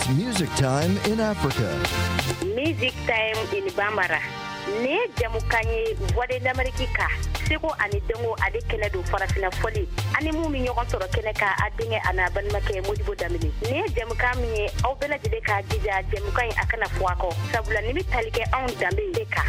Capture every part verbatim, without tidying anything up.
Music Time in Africa. Music Time in Bambara. Ne jamukanye voix d'Amérique. Seko ani dengo ade kene do farafina foli. Ani mu mi ñogon toro kene ka adinge ana ban make Modibo Damini. Ne jamukami aw bela jide ka jija jamukay akana fuako. Sabula ni talike on dambe deka.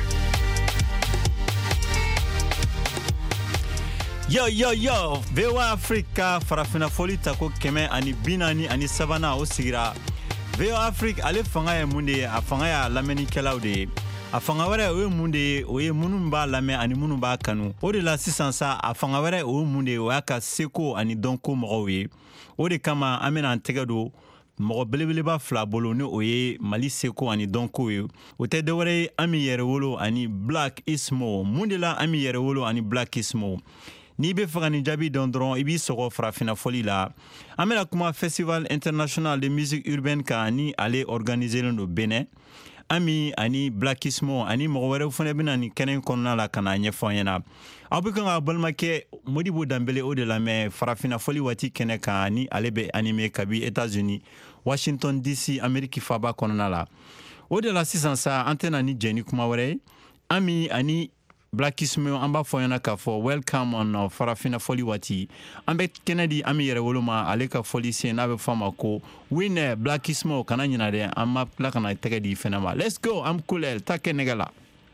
Yo yo yo, V O A Africa farafina foli tako keme ani binani ani sabana o sigira. V O A Africa ale fanga ya munde a fanga ya lameni kelaude. A fanga wɛrɛ o ye mun de ye o ye minnu b'a lamɛn ani minnu b'a kanu o de la sisan sa a fanga wɛrɛ o ye mun de ye o y'a ka seko ani dɔnko mɔgɔw ye o de kama an bɛna an tɛgɛ don mɔgɔ belebeleba fila bolo ni o ye Mali seko ani dɔnko ye o tɛ dɔwɛrɛ ye Ami Yɛrɛwolo ani Black Ismo mun de la Ami Yɛrɛwolo ani Black Ismo n'i bɛ fɛ ka nin jaabi dɔn dɔrɔn i b'i sɔgɔ farafina foli la an bɛna kuma Festival International de Musique Urbaine kan ni ale organiseren don Benin Ami ani Blackismo ani mɔgɔ wɛrɛw fana bɛna nin kɛnɛ kɔnɔna la ka na ɲɛfɔ an ɲɛna aw bɛ kan ka balimakɛ Modibo Dambele o de lamɛn farafina foli waati kɛnɛ kan ni ale bɛ animé kabi États-Unis Washington D C Amérique faba kɔnɔna la o de la sisan sa an tɛna ni jɛni kuma wɛrɛ ye Ami ani Blackismo an b'a fɔ ɲɛna k'a fɔ welcome on uh, farafina foli waati an bɛ kɛnɛ di Ami Yɛrɛwolo ma ale ka foli sen n'a bɛ fɔ a ma ko winner Blackismo kana ɲina dɛ an ma tila ka na tɛgɛ di fɛnɛ ma let's go I'm cool ta kɛ nɛgɛ la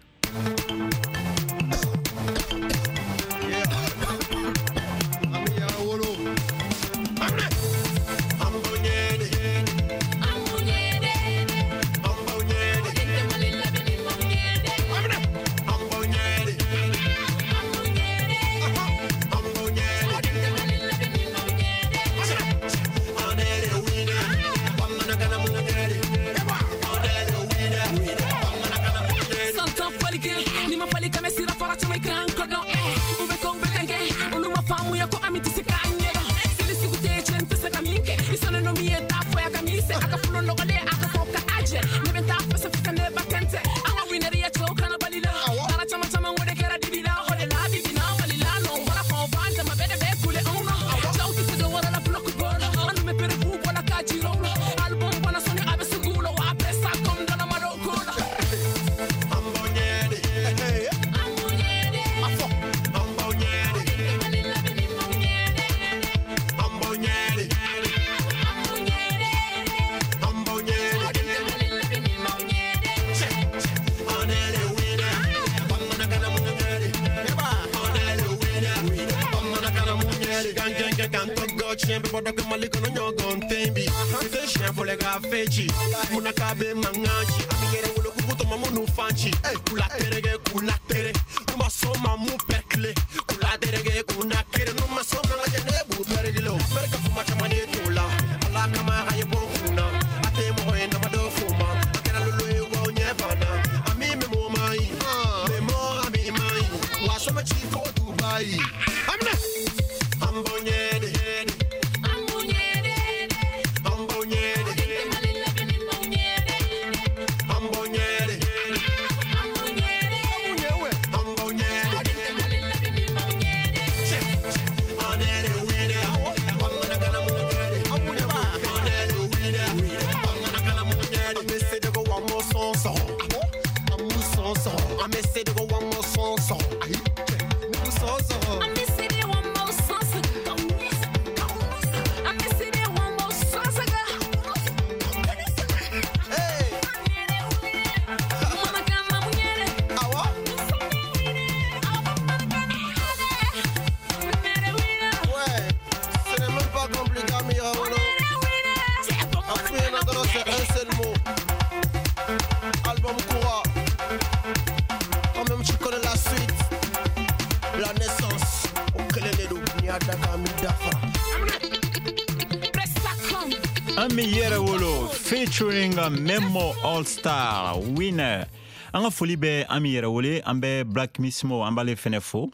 Ami Yɛrɛwolo featuring Memo All Star winner an ka foli bɛ Ami Yɛrɛwolo an bɛ Blackismo an b'ale fɛnɛ fo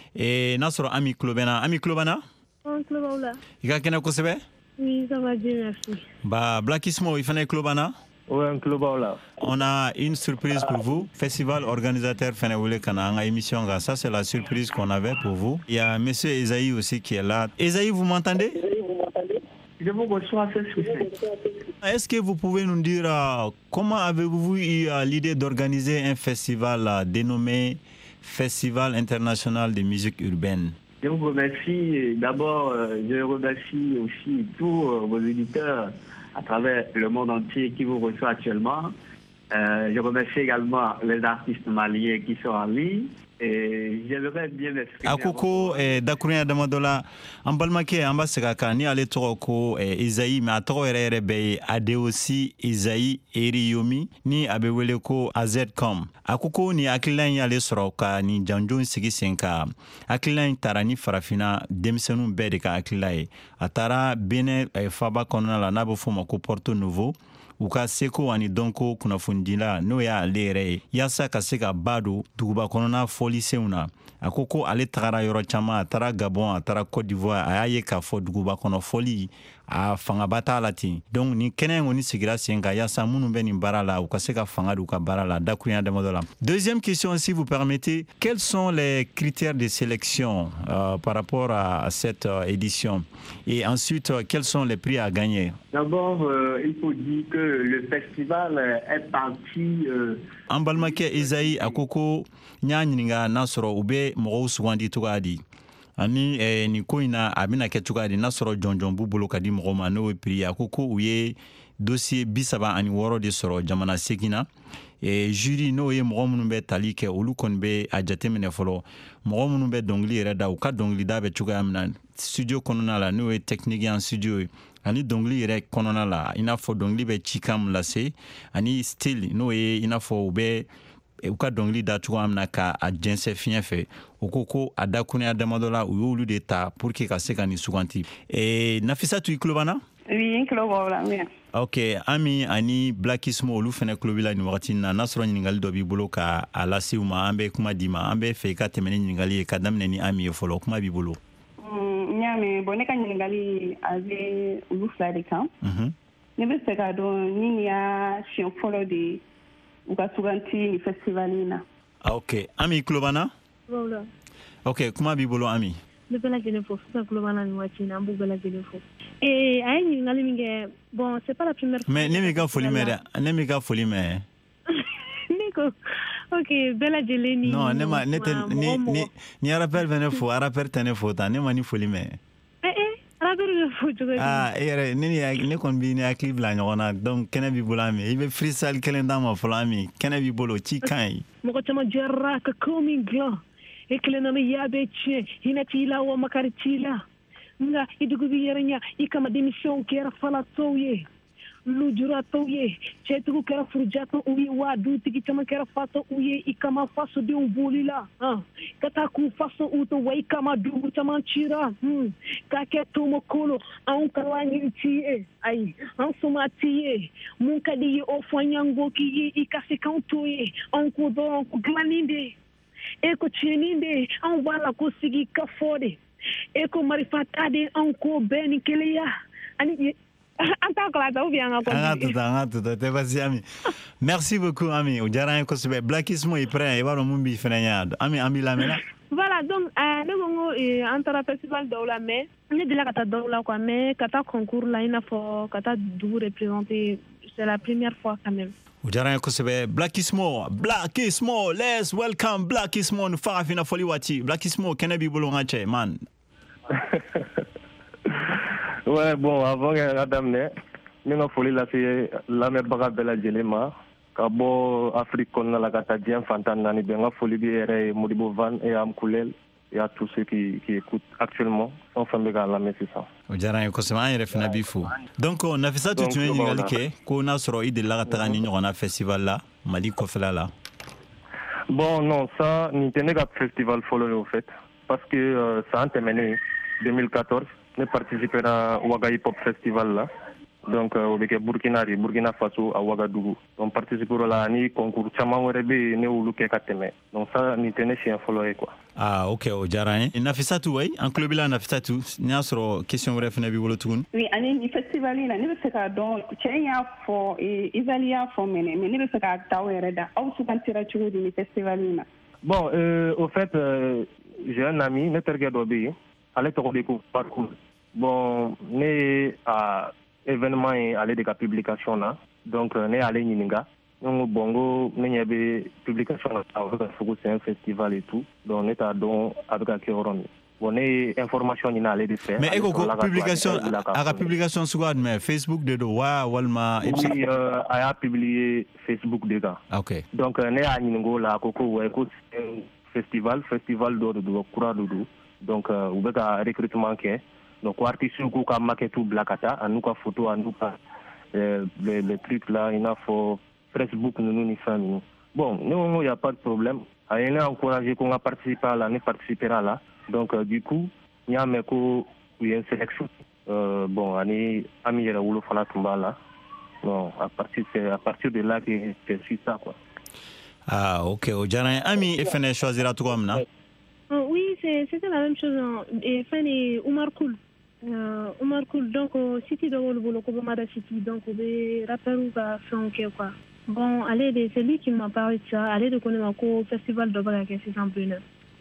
et n'a sɔrɔ Ami tulo bɛ na Ami tulo b'an na an tulo b'aw la i ka kɛnɛ kosɛbɛ oui ça va bien merci bah Blackismo i fɛnɛ tulo b'an na oui an tulo b'aw la on a une surprise pour vous festival organisateur fɛnɛ wele ka na an ka émission kan ça c'est la surprise qu'on avait pour vous il y a monsieur Esaïe aussi qui est là Esaïe vous m'entendez Je vous reçois ce succès. Est-ce que vous pouvez nous dire euh, comment avez-vous eu euh, l'idée d'organiser un festival euh, dénommé Festival international de musique urbaine? Je vous remercie. D'abord, euh, je remercie aussi tous euh, vos éditeurs à travers le monde entier qui vous reçoivent actuellement. Euh, je remercie également les artistes maliens qui sont en ligne. Et j'aimerais bien m'exprimer. Akoko eh, dakurunya dama dɔ la an balimakɛ an b'a segin a kan ni ale tɔgɔ ko eh, Isayi mais a tɔgɔ yɛrɛ yɛrɛ bɛɛ ye Adeosi Isayi Eriyomi ni a bɛ wele ko A Z com. A ko ko ni hakilina in y'ale sɔrɔ ka ni janjo in sigi sen kan. Hakilina in taara ni farafina denmisɛnninw bɛɛ de ka hakilila ye. A taara Benin eh, faba kɔnɔna la n'a bɛ fɔ o ma ko Porto Novo. U ka seko ani dɔnko kunnafonidila n'o y'ale yɛrɛ ye yaasa ka se ka ba don duguba kɔnɔna fɔlisenw na. A ko ko ale tagara yɔrɔ caman, a taara Gabon, a taara Côte d'Ivoire, a y'a ye k'a fɔ duguba kɔnɔ fɔli a fangaba t'a la ten. Donc ni kɛnɛ in kɔni sigira sen kan yaasa minnu bɛ nin baara la u ka se ka fanga d'u ka baara la dakurunya damadɔ la. Deuxième question, si vous permettez, quels sont les critères de sélection euh, par rapport à, à cette euh, édition? Et ensuite, euh, quels sont les prix à gagner? D'abord, euh, il faut dire que le festival est parti... Euh, an balimakɛ Isayi a ko ko n y'a ɲininga n'a sɔrɔ u bɛ mɔgɔw sugandi cogoya di ani eh, nin ko in na a bɛna kɛ cogoya di n'a sɔrɔ jɔnjɔn b'u bolo ka di mɔgɔw ma n'o ye prix a ko ko u ye dossier bi saba ani wɔɔrɔ de sɔrɔ jamana segin na. Eh, jury n'o ye mɔgɔ minnu bɛ tali kɛ olu kɔni bɛ a jateminɛ fɔlɔ mɔgɔ minnu bɛ dɔnkili yɛrɛ da u ka dɔnkilida bɛ cogoya min na studio kɔnɔna la n'o ye technique en studio ye ani dɔnkili yɛrɛ kɔnɔna la i n'a fɔ dɔnkili bɛ cikan min lase ani style n'o ye i n'a fɔ u bɛ u ka dɔnkili da cogoya min na ka a jɛnsɛ fiɲɛ fɛ u ko ko a dakurunya damadɔ la u y'olu de ta pour que ka se ka nin suganti. Eh, Nafisatu i tulo b'an na? Oui, n tulo b'aw la, merci. Ok, Ami ani Blackismo olu fɛnɛ tulo b'i la nin wagati na n'a sɔrɔ ɲininkali dɔ b'i bolo ka a lase u ma an bɛ kuma d'i ma an bɛ fɛ i ka tɛmɛ ni ɲininkali ye ka daminɛ ni Ami ye fɔlɔ kuma b'i bolo. N y'a mɛn bon ne ka ɲininkali a bɛ olu fila de kan. Ne bɛ fɛ k'a dɔn ni nin y'a siɲɛ fɔlɔ de ye u ka suganti ni festival in na. Ok, Ami i tulo b'an na? Voilà. Ok, kuma b'i bolo Ami. Ne bɛ lajɛlen fo sisan tulo b'an na nin waati in na an b'u bɛɛ lajɛlen fo. Eh, a ye ɲininkali min kɛ bon c'est pas la première fois. Mais ne m'i ka foli mɛn dɛ ne m'i ka foli mɛn. Ne ko ok bɛɛ lajɛlen ni. Non ne ma ne tɛ ni ni ni rappel bɛ ne fo rappel tɛ ne fo tan ne ma ni foli mɛn. Eh eh rappel bɛ fo cogo di? Ah e yɛrɛ ne ni ne kɔni b'i ni hakili bila ɲɔgɔn na donc kɛnɛ b'i bolo Ami i bɛ freestyle kelen d'an ma fɔlɔ Ami kɛnɛ b'i bolo ci ka ɲi. Mɔgɔ caman jɛra ka ko min dilan e kelen na min y'a bɛɛ tiɲɛ hinɛ t'i la wa makari t'i la. Nga idugu bi yɛrɛ ɲa i kama denmisɛnw kɛra falatɔw ye lujuratɔw ye cɛtigiw kɛra furujatɔw ye wa dutigi caman kɛra fatɔw ye i kama fasodenw bolila ka taa k'u faso u to wa i kama dugu caman cira k'a kɛ tomokolo anw kalan ɲini t'i ye ayi an soma t'i ye mun ka di ye o fɔ an y'an go k'i ye i ka se k'anw to ye anw ko dɔrɔn ko dilanni de e ko tiɲɛni de anw b'a la ko sigi ka fɔ de e ko marifa ta de anw ko bɛɛ ni kelenya ani an t'a kalata ou bien an ka an ka tuta an ka tuta tɛ basi Ami merci beaucoup Ami o diyara an ye kosɛbɛ Blackismo i prêt i b'a dɔn mun b'i fɛnɛ ɲɛ Ami an b'i lamɛnna. Voilà donc euh, ne ko n ko an taara festival dɔw la mais ne delila ka taa dɔw la quoi mais ka taa concours la i n'a fɔ ka taa dugu représenter c'est la première fois quand même. O diyara an ye kosɛbɛ Blackismo Blackismo let's welcome Blackismo ni farafina fɔli waati Blackismo kɛnɛ b'i bolo n ka cɛ man. Ouais, bon, avant que daminɛ ne ka foli lase lamɛnbaga bɛɛ lajɛlen ma ka bɔ Afrique kɔnɔna la ka taa diɲɛ fantan naani bɛɛ n ka foli bɛ yɛrɛ ye Modibo Van et Amkoulel et à tous ceux qui, qui écoutent actuellement fɛn fɛn bɛ k'a lamɛn sisan. O diyara an ye kosɛbɛ an yɛrɛ fana b'i fo. Donc Nafisatu tun ye ɲininkali kɛ ko n'a sɔrɔ i delila ka taga ni ɲɔgɔnna festival la Mali kɔfɛla la. Bon non ça nin tɛ ne ka festival fɔlɔ ye au fait parce que euh, san tɛmɛnen deux mille quatorze ne participera Ouaga Hip Hop Festival là donc o bɛ kɛ Burkina de Burkina Faso à Ouagadougou donc participera la ni concours caman wɛrɛ bɛ yen ne y'olu kɛ ka tɛmɛ donc ça nin tɛ ne siɲɛ fɔlɔ ye quoi. Ah ok o diyara an ye Nafisatu wayi an tulo b'i la Nafisatu n'i y'a sɔrɔ question wɛrɛ fana b'i bolo tuguni. Oui ani ni festival in na ne bɛ fɛ k'a dɔn cɛ in y'a fɔ Isali y'a fɔ mɛnɛ mais ne bɛ fɛ k'a t'aw yɛrɛ da aw sugantira cogo di ni festival in na. Bon euh, au fait euh, j'ai un ami ne terikɛ dɔ bɛ yen ale tɔgɔ de ko Parcours Bon, ne a événement est allé de la publication là. Donc ne allé Nininga. Donc bongo ne y avait publication là avec c'est un festival et tout. Donc ne t'a don avec la Kéoron. Bon ne information ni allé de faire. Mais eko publication à la publication sur quoi mais Facebook de wa walma oui euh, a publié Facebook déjà. OK. Donc ne a Niningo là koko ouais ko festival festival do do kura do. Donc ou beka recrutement ke. Donc artiste ko ka maquette blakata anuka photo anuka euh, les les trucs là il a faut Facebook nous nous ni famille. Bon, nous il y a pas de problème. Il a encouragé qu'on a participé à là, ne participera là. Donc euh, du coup, il y a mais ko il y a une sélection. Euh, bon, ani ami yera wulo fana tumba là. Non, à partir c'est à partir de là que c'est ça quoi. Ah, OK. Au Jana ami et fene choisira tout comme là. Oh, oui, c'est c'était la même chose hein. Et fene Oumar Koul. Euh, Oumar Koul donc si tu dois le boulot comme Mada City donc be rappeur ou pas fait quoi. Bon, allez, c'est lui qui m'a parlé de ça. Allez, de connaître au festival de Braga, c'est en plein.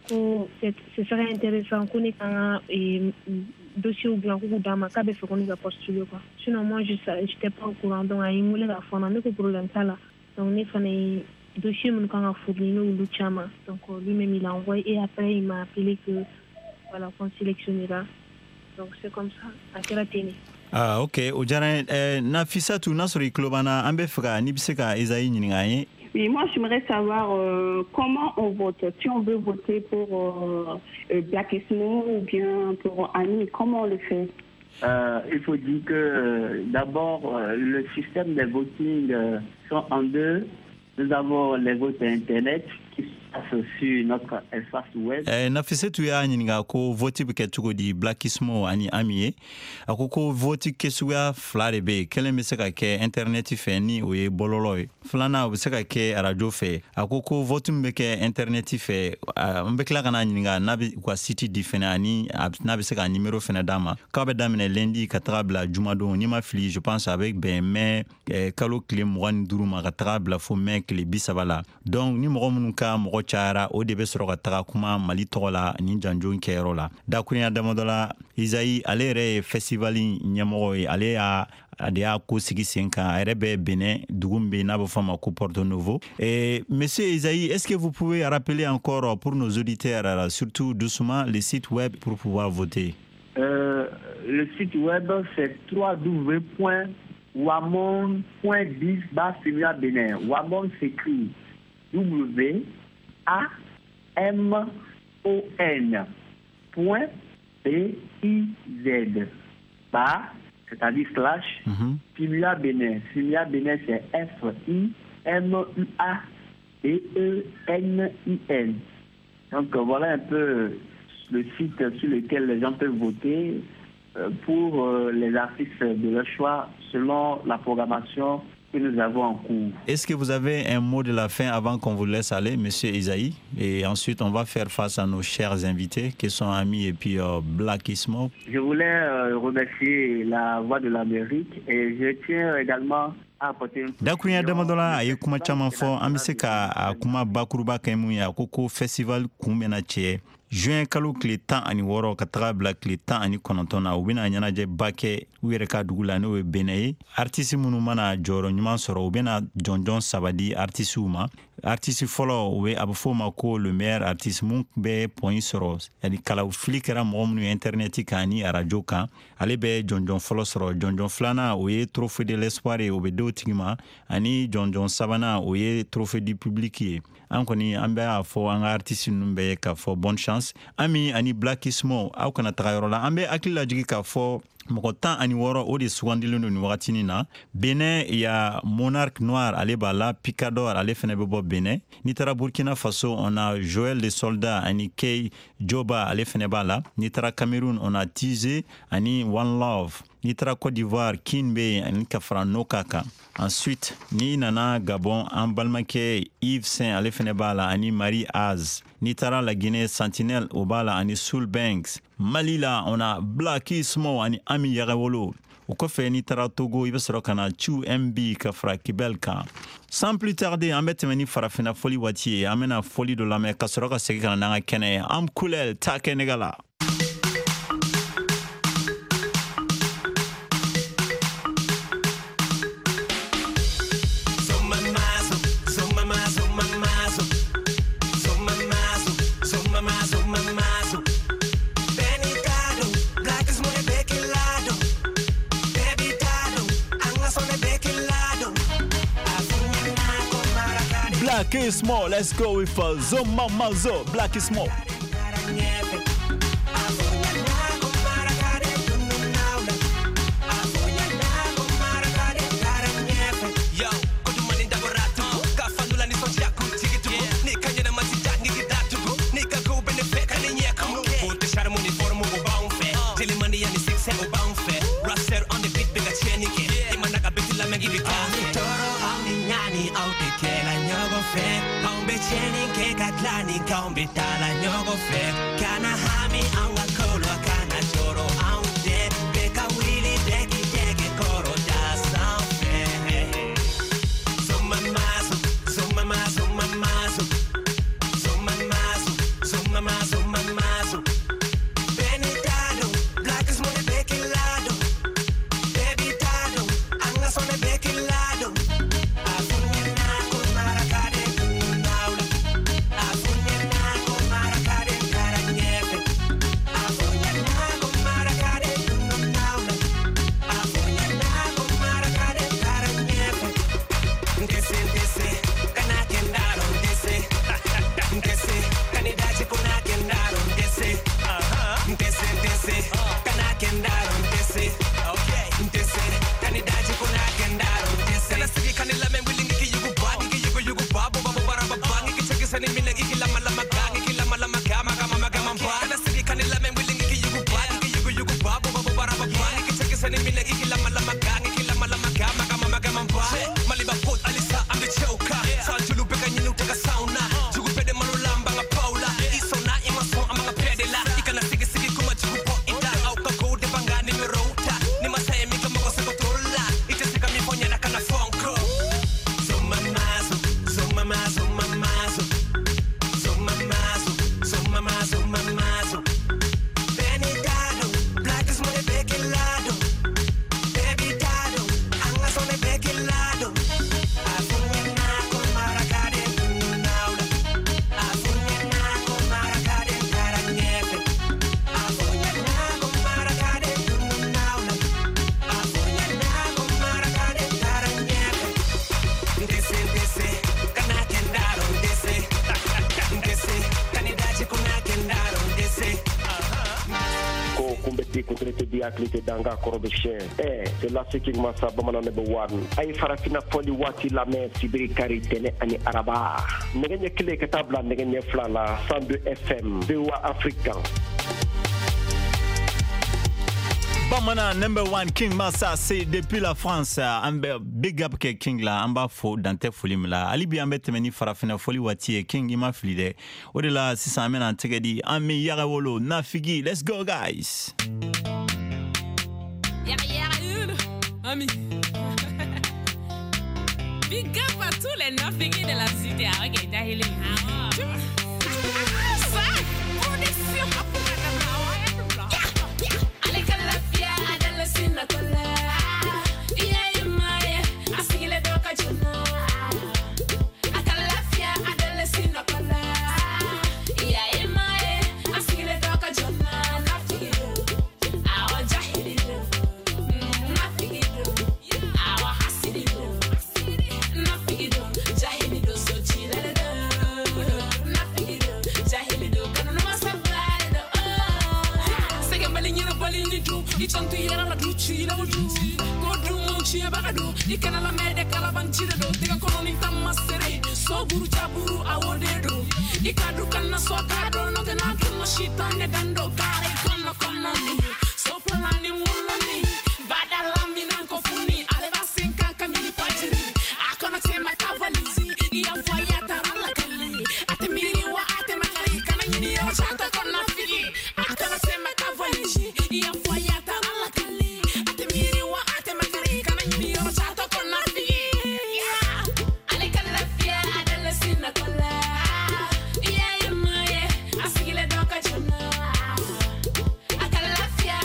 Ce serait intéressant qu'on ait un dossier ou blanc ou dans ma cabine pour qu'on nous a postulé. Sinon, moi, je n'étais pas au courant. Donc, il y a la fois, on a un problème là. Donc, on a fait un dossier, on a fourni ou l'ouchama. Donc, lui-même, il a envoyé et après, il m'a appelé que, voilà, qu'on sélectionne là. Donc, c'est comme ça, à quelle télé. Ah, OK. Au Jana, Nafissatou Nasri Klobana, Ambefra, Nibseka, Isaïe Ningaye. Oui, moi, j'aimerais savoir euh, comment on vote. Si on veut voter pour euh, Black Ismo ou bien pour Annie, comment on le fait? euh, Il faut dire que euh, d'abord, euh, le système des votings euh, sont en deux. Nous avons les votes Internet qui sur notre espace web. Eh, Nafissatou ya nyinga ko voti be ketugo di Blackismo ani amie akoko voti kesuya flarebe kele meseka ke internet fe ni oye bololoy flana beseka ke radio fe akoko voti mbeke internet fe mbekla kana nyinga nabi kwa city difena ani nabi seka numéro fena dama kabe damine lundi katrabla jumado ni ma fli je pense avec ben mais kalo clem wan duruma katrabla fo mec les bisabala donc ni mo munuka mo chara o de be soro ka taga kuma Mali tola ni janjo nkero la da kunya damodola Isaïe alere festival nyamo ale a adia ko sigi senka arebe Benin dugumbe na bo fama ko Porto Novo. Et monsieur Isaïe, est-ce que vous pouvez rappeler encore pour nos auditeurs surtout doucement le site web pour pouvoir voter? Euh, le site web c'est w w w point wamon point biz barre Fimula Benin. Wamon s'écrit W A M O N point B I Z bar, c'est-à-dire slash Fimula Benin. Fimula Benin c'est F I M U A B E N I N. Donc voilà un peu le site sur lequel les gens peuvent voter pour les artistes de leur choix selon la programmation que nous avons en cours. Est-ce que vous avez un mot de la fin avant qu'on vous laisse aller, monsieur Isaïe? Et ensuite, on va faire face à nos chers invités qui sont amis et puis euh, Blackismo. Je voulais euh, remercier la Voix de l'Amérique et je tiens également à apporter une... Dakunya Damodola, aye kuma chama fo, ambiseka kuma bakuruba kaimu ya koko festival kumena che. Juin kalo kile tan ani woro ka taga bila kile tan ani kɔnɔntɔn na u bɛna ɲɛnajɛ ba kɛ u yɛrɛ ka dugu la n'o ye Benin ye. Artiste minnu mana jɔyɔrɔ ɲuman sɔrɔ u bɛna jɔnjɔn saba di artisiw ma. Artiste fɔlɔ u bɛ a bɛ fɔ o ma ko le meilleur artiste mun bɛ pɔn sɔrɔ yani kalafili kɛra mɔgɔ minnu ye internet kan ni radio kan ale bɛ jɔnjɔn fɔlɔ sɔrɔ. Jɔnjɔn filanan o ye trophée de l'espoir ye o bɛ d'o tigi ma ani jɔnjɔn sabanan o ye trophée du public ye. An kɔni an bɛ a fɔ an ka artiste ninnu bɛɛ k'a fɔ bonne chance. Ami ani Blackismo aw kana taga yɔrɔ la an bɛ hakili lajigi k'a fɔ mɔgɔ tan ani wɔɔrɔ o de sugandilen don nin wagatinin na. Benin ya Monarque Noir ale b'a la, Picador ale fɛnɛ bɛ bɔ Benin. N'i taara Burkina Faso on a Joël de Soldat ani Kei Joba ale fɛnɛ b'a la. N'i taara Cameroun on a Tizé ani One Love. N'i taara Côte d'Ivoire Kin be ani ka fara Noka kan. Ensuite n'i nana Gabon an balimakɛ Yves Saint ale fɛnɛ b'a la ani Marie Az. N'i taara la Guinée Sentinelle o b'a la ani Soul Banks. Mali la on a Blackismo ani Ami Yagawolo. O kɔfɛ n'i taara Togo i bɛ sɔrɔ ka na Chu M B ka fara Kibel kan. Sans plus tarder an bɛ tɛmɛ ni farafina foli waati ye an bɛna foli dɔ lamɛn ka sɔrɔ ka segin ka na n'an ka kɛnɛ ye. Am Kulel ta kɛnɛga la. Black is Small. Let's go with uh, Zo Mama Zo. Black is Small. Don't be telling you go fit. Can I have me on a color? Can I choro on dead? Make a wheelie, deggy, deggy, coro, that's something. So my maso, so my maso, my maso, so my maso, so my maso, my maso. Benedado, black is money, becky lado. Baby Tado, I'm a son of becky lado. Danga Korobeshe, eh, c'est la seking massa bamana number one. Ay farafina poli wati la men sibiri kari tene ani araba. Negenye kile katabla negenye flala cent deux F M, V O A Africa. Bamana number one King Massa, c'est depuis la France. Ambe big up ke King la amba fo dante folim la. Ali bi ambe temeni farafina foli wati King ima flide. Odela sisa amena antegedi ami yara wolo nafigi. Let's go guys. Y'a y'a une, ami. Big up à tous les nafigis de la cité. Ok, t'as hilé. Ça, on est sûr à pour la allez, calafia, adele sinna kola. Yeah, my, I sing it doka juna. Calafia, adele sinna kola. Yeah, my, I sing it doka juna. Nafigi, I want jahili. Itantu yera la duci la duci Kodu munchi e bagado Ikana la mede kalabanchi do Tiga kono ni tamasere So guru chaburu awodedo Ikadu kana so kado No gana kino shita ne gando Kare kono kono ni So plani mulani Bada lambi nanko funi Aleva sinka kamili pajiri Akona tema kavalizi Iya fayata rala kali Ate miri wa ate makari Kana nyini ya chanta kona fili Akona tema kavalizi Iya fayata Calafia,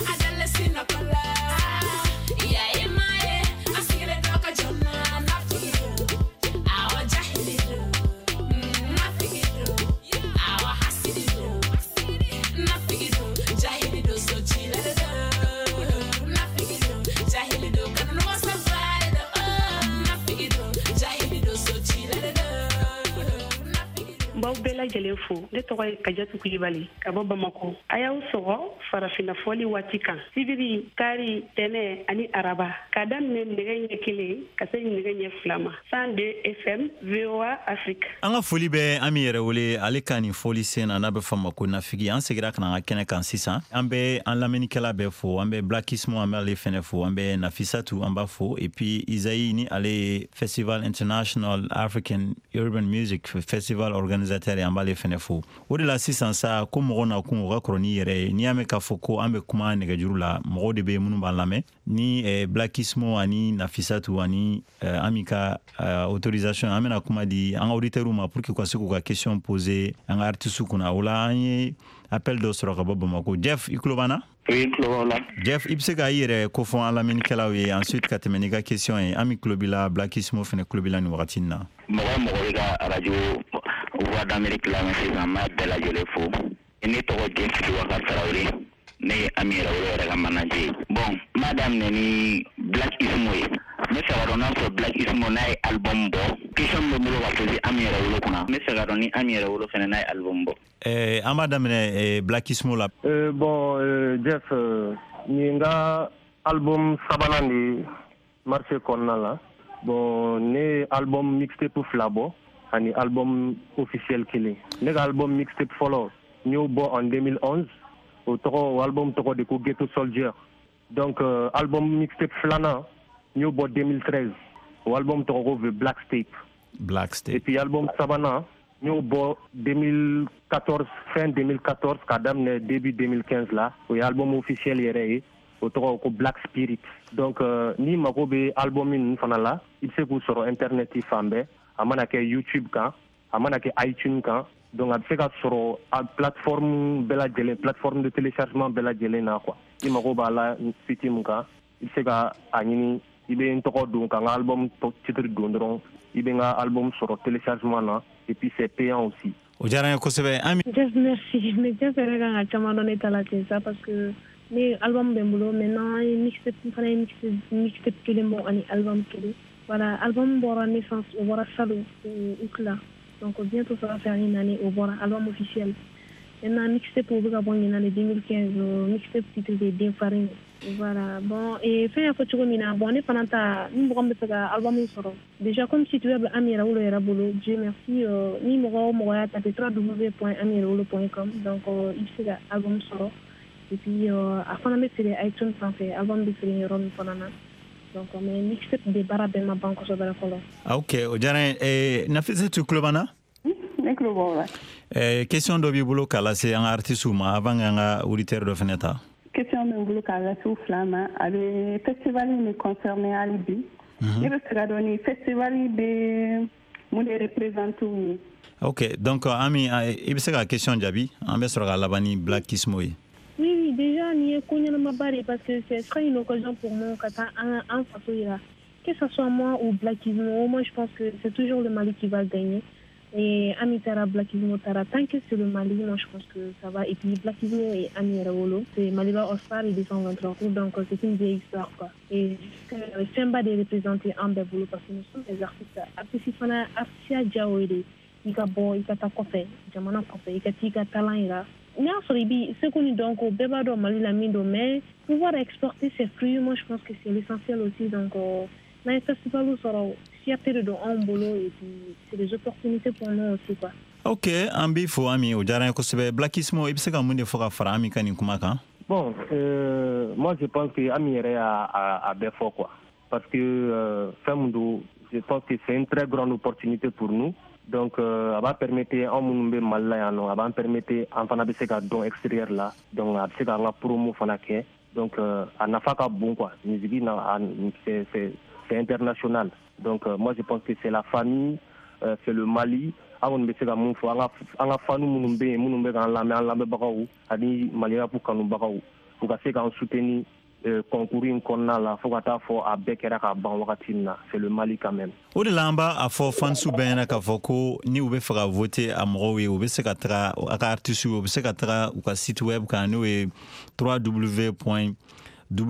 lajɛlen fo ne tɔgɔ ye Kajatu Kulibali ka bɔ Bamako. A y'aw sɔgɔ farafina fɔli waati kan. Sibiri, kari, tɛnɛ ani araba ka daminɛ nɛgɛ ɲɛ kelen ka se nɛgɛ ɲɛ fila ma. cent deux F M V O A Afrique. An ka foli bɛ Ami yɛrɛ wele ale ka nin foli sen na n'a bɛ fɔ ma ko nafigi. An segira ka na an ka kɛnɛ kan sisan. An bɛ an lamɛnnikɛla bɛɛ fo, an bɛ Blackismo an bɛ ale fɛnɛ fo, an bɛ Nafisatu an b'a fo, et puis Isaïe ni ale ye Festival International African Urban Music Festival organisateur an b'ale fɛnɛ fo. O de la sisan sa ko mɔgɔ na kun o ka kɔrɔ ni yɛrɛ ye. N'i y'a mɛn k'a fɔ ko an bɛ kuma nɛgɛjuru la, mɔgɔw de bɛ minnu b'an lamɛn ni eh, Blackismo ani Nafisatu ani eh, Ami ka eh, autorisation an bɛna kuma di an ka auditeurs ma pour que u ka se k'u ka question poser an ka artistes kunna. O la an ye appel dɔ sɔrɔ ka bɔ Bamako. Jeff, i tulo b'an na? Oui, tulo b'an na. Jeff, i bɛ se k'a yɛrɛ ko fɔ an lamɛnnikɛlaw ye ensuite ka tɛmɛ n'i ka question ye. Ami tulo b'i la, Blackismo fɛnɛ tulo b'i la nin wagati in na. Mɔgɔ mɔgɔ bɛ ka radio Voix d'Amérique lamɛn sisan n b'a bɛɛ lajɛlen fo. Ne tɔgɔ Jeff Waka Tarawele. Ne ye Ami yɛrɛ wolo yɛrɛ ka manager ye. Bon, n b'a daminɛ ni Blackismo ye. N bɛ fɛ ka dɔn n'a sɔrɔ Blackismo n'a ye album bɔ. Question min bɛ n bolo ka poser Ami yɛrɛ wolo kunna. N bɛ fɛ ka dɔn ni Ami yɛrɛ wolo fɛnɛ n'a ye album bɔ. Eh, an b'a daminɛ eh, Blackismo la. Euh, bon, euh, Jeff, euh, ni n ka album sabanan de marché kɔnɔna la. Bon, ne album mixtape fila bɔ ani album officiel kelen. Ne ka album mixtape fɔlɔ n y'o bɔ en deux mille onze. O tɔgɔ o album tɔgɔ de ko Ghetto Soldier. Donc euh, album mixtape filanan n y'o bɔ deux mille treize. O album tɔgɔ ko The Black State. Black State. Et puis album sabanan n y'o bɔ deux mille quatorze, fin deux mille quatorze ka daminɛ début deux mille quinze la. O ye album officiel yɛrɛ ye. O tɔgɔ ko Black Spirit. Donc euh, ni mago bɛ album ninnu fana la, i bɛ se k'u sɔrɔ internet fan bɛɛ. A mana kɛ YouTube kan, a mana kɛ iTunes kan. Donc a bɛ se ka sɔrɔ a plateforme bɛɛ lajɛlen, plateforme de téléchargement bɛɛ lajɛlen na quoi. Ni mago b'a la site min kan, i bɛ se ka a ɲini, i bɛ n tɔgɔ don ka n ka album titre don dɔrɔn, i bɛ n ka album sɔrɔ téléchargement na, et puis c'est payant aussi. O diyara n ye kosɛbɛ. Ami. Jeff, merci. Mais Jeff yɛrɛ kan ka caman dɔn ne ta la ten sa parce que ne album bɛ n bolo maintenant an ye mixtape fana ye mixtape mixtape kelen bɔ ani album kelen. Voilà, album bɔra naissance, o bɔra salon août là. Donc bientôt ça va faire une année au bord album officiel. Maintenant mixtape au bord bon en deux mille quinze mixtape titre de Den Farine. Voilà. Bon et fin faut tu mina bon ne pendant ta ni mo be ka album soro. Déjà comme si tu as Amira Wolo era bolo, Dieu merci ni mo mo ya taper w w w point amirawolo point com donc il se ka album soro. Et puis à fond mettre sur iTunes français album de Free Ron Fonana. Donc mais mixtape de Barabel ma banque so bala kolo. Ah OK, o diyara eh Nafisatu tulo b'an na? Ne tulo b'aw la. Eh question dɔ b'i bolo k'a lase an ka artistes ma avant an ka auditeur dɔ fɛnɛ ta. Question bɛ n bolo k'a lase u fila ma a bɛ festival in de concerné hali bi. Ne bɛ fɛ ka dɔn ni festival bɛ mun de représente u ye. OK, donc Ami i bɛ se ka question jaabi an bɛ sɔrɔ ka laban ni Blackismo ye. Oui, oui, déjà, il y a parce que ce sera une occasion pour moi, que ce soit moi ou Blackismo, moi je pense que c'est toujours le Mali qui va gagner. Et Amitara, Blackismo, Tara, tant que c'est le Mali, moi je pense que ça va. Et puis Blackismo et Ami Rawolo, c'est Maliba Oscar et deux cent vingt-trois coups, donc c'est une vieille histoire quoi. Et c'est un bas de représenter en Béboulou parce que nous sommes des artistes. Artistes, il a artistes Djaoué, il y a bon, il y a ta café, Jamana café, il y a talent, il y a. Bien sûr, ce qu'on dit donc au Bébado, Mali, la mine mais pouvoir exporter ses fruits, moi je pense que c'est l'essentiel aussi. Donc, dans les festivals, s'il y a peut-être un boulot et puis c'est des opportunités pour nous aussi quoi. OK, Ambi fo Ami, o diyara n ye kosɛbɛ. Blackismo i bɛ se ka mun de fɔ ka fara Ami ka nin kuma kan? Bon, euh, moi je pense que Ami yɛrɛ a bɛɛ fɔ quoi. Parce que euh, fɛn min don, je pense que c'est une très grande opportunité pour nous. Donc euh, a b'a permettre an minnu bɛ Mali la yan nɔ, a b'an permettre an fana bɛ se ka dɔn extérieur la. Donc a bɛ se k'an ka promo fana kɛ. Donc euh, a nafa ka bon quoi. Musique na c'est c'est c'est international. Donc euh, moi je pense que c'est la famille, euh, c'est le Mali. An kɔni bɛ se ka mun fɔ an ka an ka fanu minnu bɛ yen minnu bɛ k'an lamɛn an lamɛnbagaw ani Maliyapu kanubagaw u ka se k'an soutenir concours in kɔnɔna la fo ka taa fɔ a bɛɛ kɛra ka ban wagati min na c'est le Mali quand même. O de la an b'a fɔ fansu bɛɛ ɲɛna k'a fɔ ko ni u bɛ fɛ ka voter a mɔgɔw ye u bɛ se ka taga a ka artistes u bɛ se ka taga u ka site web kan n'o ye w w w point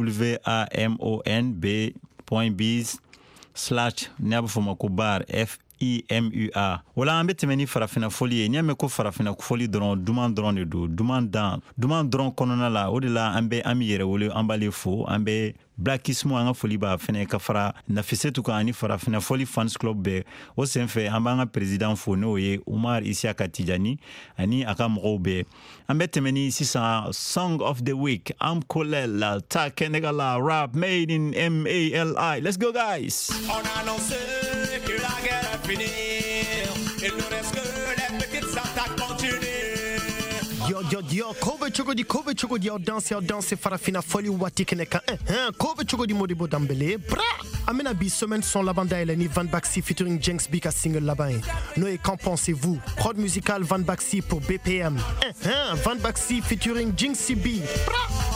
wamon point biz slash n'a bɛ fɔ ma ko bar f I M U A. Wala an bɛ tɛmɛ ni farafina foli ye. N'i y'a mɛn ko farafina foli dɔrɔn duman dɔrɔn de don. Duman dan. Duman dɔrɔn kɔnɔna la o de la an bɛ an bɛ yɛrɛ wele an b'ale fo. An bɛ Blackismo an ka foli b'a fɛnɛ ka fara Nafisetu kan ani farafina foli fans club bɛɛ. O senfɛ an b'an ka président fo n'o ye Umar Isiaka Tijani ani a ka mɔgɔw bɛɛ. An bɛ tɛmɛ ni sisan Song of the Week. Am Kolel la ta Kenegala rap made in M A L I. Let's go guys. On a annoncé que la guerre est finie. Il ne reste que les petites attaques continuent. Yo, yo, yo, Kobe Chogodi, Kobe Chogodi, yo, danse, yo, danse, farafina, foli, wati, keneka, hein, hein, Kobe Chogodi, Modibo Dambele, bra! Amena bi semaine son labanda eleni Van Baxi featuring Jenks Bika single là-bas. Noé, qu'en pensez-vous? Prod musical Van Baxi pour B P M. Hein, hein, Van Baxi featuring Jinxie B, bra!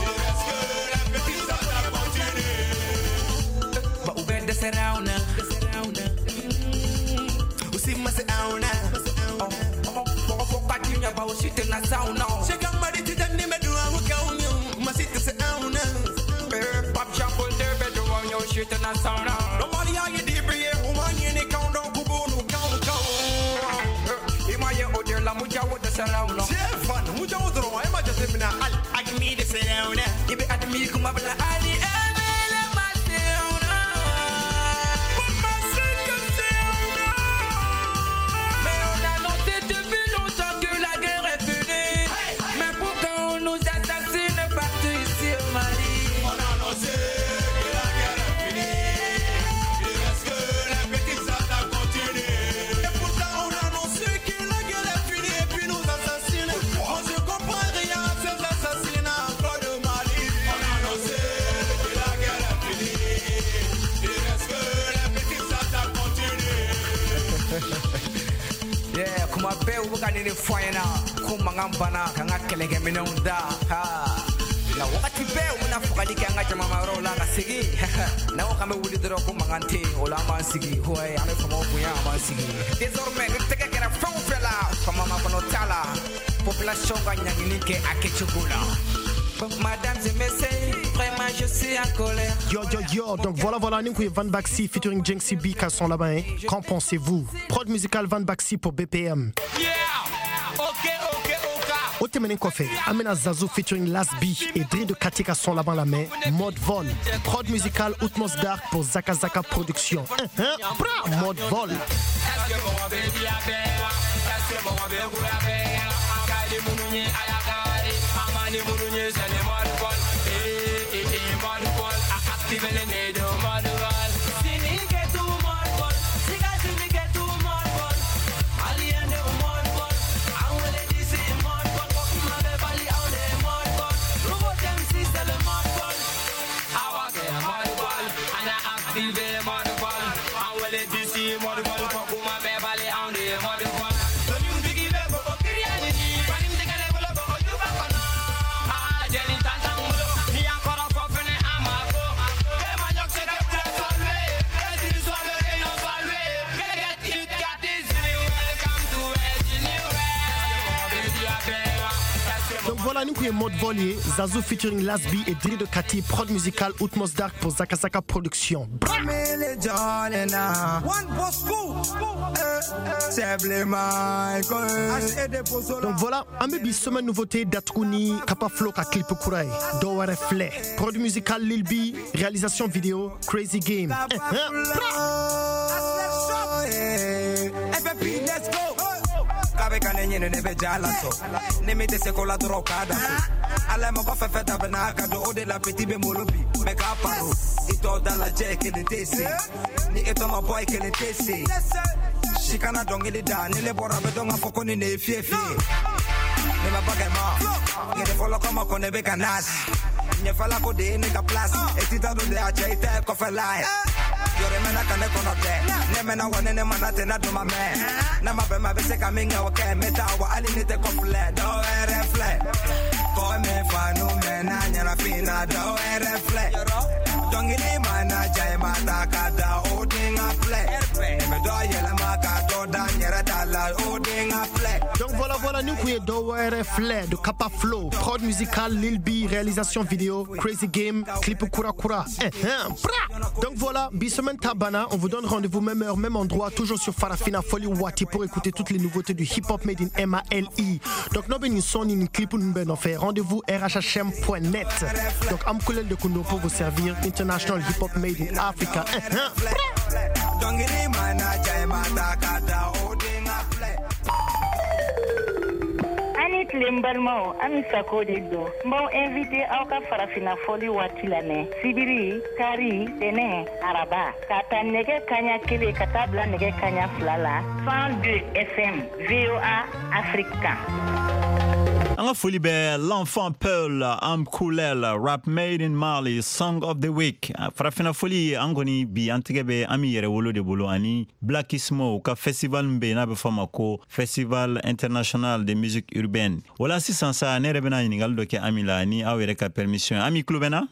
Ba ube de serauna, de serauna. Usi mase auna. Ba usite na sauna. Chega mariti dani medu amuka unyo. Masite se auna. Pop shampoo de bedu unyo shite na sauna. Nobody are you deep here. Woman yini kaundo kubunu kau kau. Imaye odir la muja wo de sauna. Chefan muja wo dro ay ma jate mina al. Agmi de sauna. Ibe admi kuma bla ali. Yeah, kuma be ubukani ni fayna kuma ngambana kanga kelege minonda ha na wakati be unafuka dikanga jama marola kasigi na wakame wuli dro kuma ngante ola masigi hoye ame famo buya masigi désormais teke kera fon fela comme ma konotala population ganyangilike akechukula. Madame, je m'essaye, vraiment je suis en colère. Yo yo yo, donc voilà voilà, nous Van Baxi featuring Jinxie B qui sont là-bas. Hein. Qu'en pensez-vous? Prod musical Van Baxi pour B P M. Yeah, ok ok ok. Otemenen Kofe, Amena Zazu featuring Las B et Dri de Katika sont là-bas la main. Mode vol. Prod musical Utmos Dark pour Zaka Zaka Production. Hein, hein, bra, mode vol. Voilà, nous avons mode volier, Zazu featuring Las B et Dri de Kati, prod musical Utmos Dark pour Zaka Zaka Production. Donc voilà, Amébi semaine nouveauté d'Atrouni, Kapaflo ka clip Kouray, Doware Flay, prod musical Lil B, réalisation vidéo Crazy Game. Let's go. Kabe kanenye ne nebe jala so. Nemete se kola droka da so. Ale mo ko fefe da bana ka do ode la petit be molobi. Me ka paro. Ito da la je ke le tese. Ni eto ma boy ke le tese. Shikana dongi le da ni le bora be donga foko ni ne fie fie. Ne ma baga ma. Ni de folo kama ko nebe kanas. Nye fala ko de ni ka place. Etita do de a che ite ko fe lie. Yore mena kane kono de. Ne mena wane ne manate na do ma man. Na ma be ma be se ka minga wa ke meta wa ali ni te ko fle. Do ere fle. Ko me fa no me na nyana fina do ere fle. Dongi ni mana jai mata ka da odinga fle. Me do yele ma ka do da nyera da la odinga fle. Donc voilà voilà voilà, nous couillons d'O-R F L de Kappa Flow, prod musical Lil B, réalisation vidéo, Crazy Game, clip Kura Kura. Eh, eh, Donc voilà, Bissemen Tabana, on vous donne rendez-vous même heure, même endroit, toujours sur Farafina Foli Wati pour écouter toutes les nouveautés du hip-hop made in M A L I. Donc nous avons une son, une clip, nous avons fait rendez-vous r h h m point net. Donc Amkoulel de Kundo pour vous servir, International Hip Hop Made in Africa. Eh, eh. Ani tilen balimaw an bɛ sako de don n b'aw invité aw ka farafina fɔli waati lamɛn sibiri kari tɛnɛ araba ka ta nɛgɛ kaɲa kelen ka taa bila nɛgɛ kaɲa fila la cent deux F M V O A Africa. Anga foli bɛ l'enfant Pearl Am Koulel rap made in Mali song of the week farafina foli an kɔni bi an tɛgɛ bɛ an mi yɛrɛ wolo de bolo ani Blackismo ka festival min bɛ yen n'a bɛ fɔ ma ko Festival International de Musique Urbaine wala sisan sa ne yɛrɛ bɛna ɲininkali dɔ kɛ Ami la ni aw yɛrɛ ka permission Ami tulo bɛ na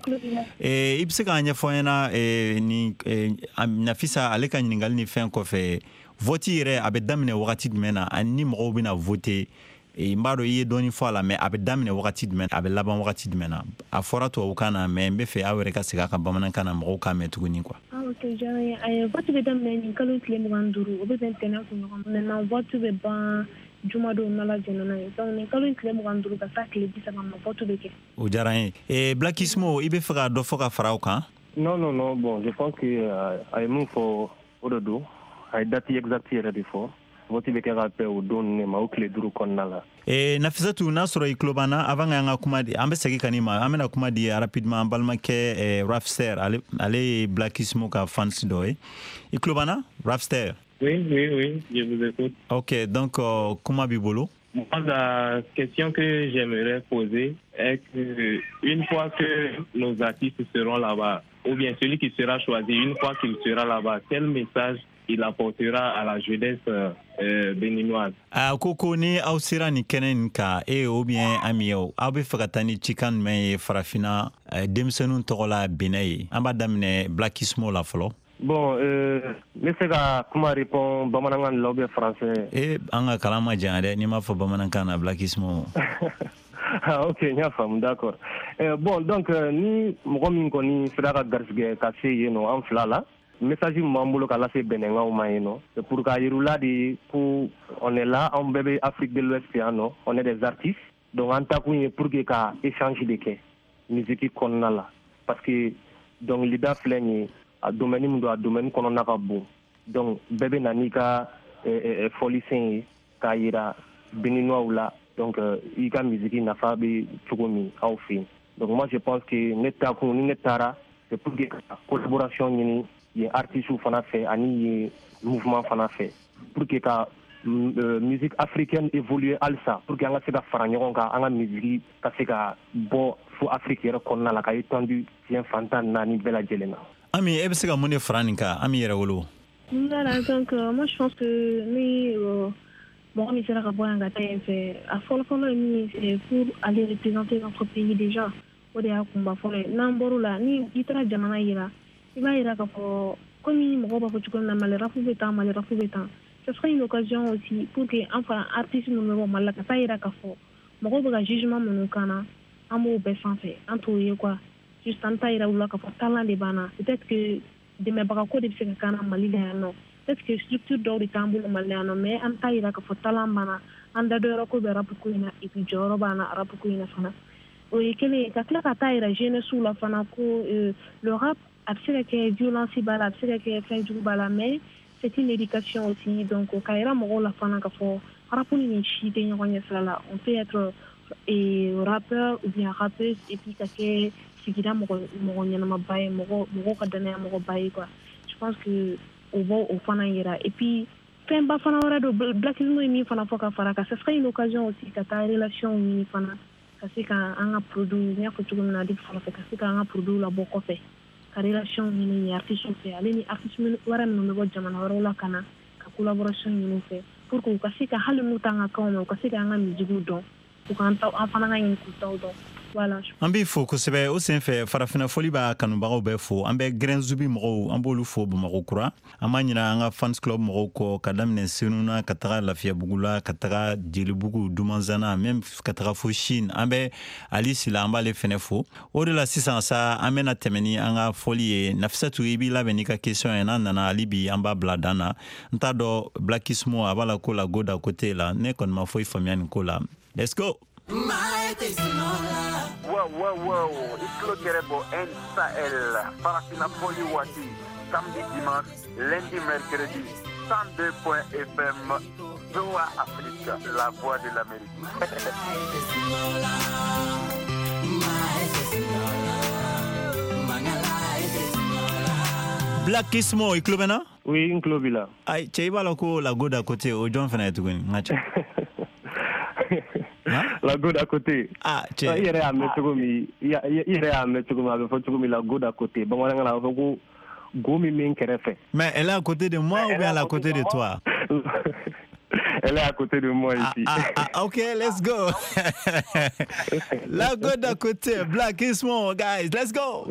eh i bɛ se k'a ɲɛfɔ an ɲɛna eh ni Nafisa ale ka ɲininkali ni fɛn kɔfɛ vote yɛrɛ a bɛ daminɛ wagati jumɛn na ani ni mɔgɔw bɛna voter e mbaro iye doni fo la mais abe damine wakati dmen abe laban wakati dmena a fora to ukana mais mbe fe awere ka siga ka bamanan kana mo ka metuguni quoi ah ok jare ay vote be damine ni kalu tile mo nganduru obe bentena ko no na vote be ba juma do na la jenana donc ni kalu tile mo nganduru ka sa kle bisa ma vote be ke o jare e Blackismo ibe fera do foka farauka non non non bon je pense que uh, ay mun fo ododo ay date exacte yere di fo vote be kera pe o don ne ma o kle duru konnala e Nafisatu nasoro iklobana avant nga kuma di ambe segi kanima amena kuma di rapidement balma ke e, Rafster ale ale Blackismo ka fans doy iklobana Rafster oui oui oui je vous écoute OK donc uh, kuma bibolo moi la question que j'aimerais poser est que une fois que nos artistes seront là-bas ou bien celui qui sera choisi une fois qu'il sera là-bas quel message il apportera à la jeunesse euh, béninoise. A koko ni aw sera ni kenen ka e ou bien amiyo aw be fakatani chikan me farafina demsenun togola benay amba damne Blackismo la folo. Bon euh mais c'est ka comment répond bamanangan lobby français. E anga kalama jande ni ma fo bamanankan na Blackismo. Ah OK nya fam d'accord. Euh, bon donc euh, ni mo min ko ni sera ka garsge ka se yeno en flala. Message mambulo kala se benenga o maino c'est pour ka yirula di pour on est là en bébé Afrique de l'Ouest piano on est des artistes donc en ta pour que ka échange de ke musique konnala parce que donc lida fleni a domaine mu do a domaine kono na ka bon donc bébé nanika e folie sen ka yira beninois là donc i ka musique na fa be tugomi au fin donc moi je pense que neta ko ni netara c'est pour que collaboration ni il y a artistes fana fait ani mouvement fana fait pour que ka euh, musique africaine évolue alsa pour que anga se ka faranyon ka anga musique ka se ka bo fo africaine konna la ka étendu bien fantan na ni bela jelena ami e be se ka mone franinka ami yera wolo voilà donc euh, moi je pense que ni euh, bon mi sera ka bo anga ta fait à fond fond ni c'est pour aller représenter notre pays déjà o de akumba fo namboro la ni itra jamana yira iba ira ka fo comme mo ba fo tukon na malera fu beta malera fu beta ce serait une occasion aussi pour que enfin artiste nous me malaka ta ira ka fo mo ko ba jugement mon kana amo be santé entouré quoi juste en ta ira ou la ka fo talent de bana peut-être que de me ba ko de se kana malila no peut-être que structure do de tambulo malano mais en ta ira ka fo talent bana anda do ko be rap ko ina et puis joro bana rap ko ina fana o ekele ka kla ka ta ira jeune sous la fana ko le rap absolument que violence bala absolument que fin du bala mais c'est une éducation aussi donc au kaira mo la fana ka fo rapuni ni chi de nyonya sala on peut être et rappeur ou bien rappeuse et puis ka ke sigira mo mo nyana mabaye mo mo ka dana mo baye quoi je pense que au bon au fana ira et puis fin ba fana wara do Blackismo ni fana fo ka fara ka ce serait une occasion aussi ka ta relation ni fana ka se ka anga produit nya ko tugo na dik fana ka se ka anga produit la boko fe ka relation ni artiste fait aller ni artiste wara no no jamana wara la kana ka collaboration ni fait pour que ka se ka halu mutanga ka no ka se ka anga musique don pour ka anta afana nga ni ku taw don Voilà. An b'i fo kosɛbɛ o sen fɛ farafina foli b'a kanubagaw bɛɛ fo an bɛ Grain Zubi mɔgɔw an b'olu fo Bamakɔ kura an b'a ɲina an ka fans club mɔgɔw kɔ ka daminɛ Senu na ka taga Lafiyabugu la ka taga Jelibugu Dumanzana même ka taga fo Chine an bɛ Ali Sila an b'ale fɛnɛ fo o de la sisan sa an bɛna tɛmɛ ni an ka foli ye Nafisatu i b'i labɛn n'i ka question ye n'an nana Ali bi an b'a bila dan na n t'a dɔn Blackismo a b'a la ko la go da côté la ne kɔni ma foyi faamuya nin ko la let's go. Wow, wow, wow. Iklo Kerebo N Sahel. Farafina Foli Wati. Samedi, dimanche, lundi, mercredi. cent deux point F M. V O A Afrique. La voix de l'Amérique. Blackismo, Iklo Bena? Oui, Iklo Bila. Ay, cɛ i b'a la ko la go da côté o jɔn fana ye tuguni n ka cɛ. La go d'à côté. Ah, tiens. Il y a un métro, il y a un métro, il y a la go d'à côté. Bon, on a un go, go mi min kerefe. Mais elle est à côté de moi ou bien à côté de toi? Elle est à côté de moi ici. Ah, ah, ah, ok, let's go. La go d'à côté, Blackismo, guys, let's go.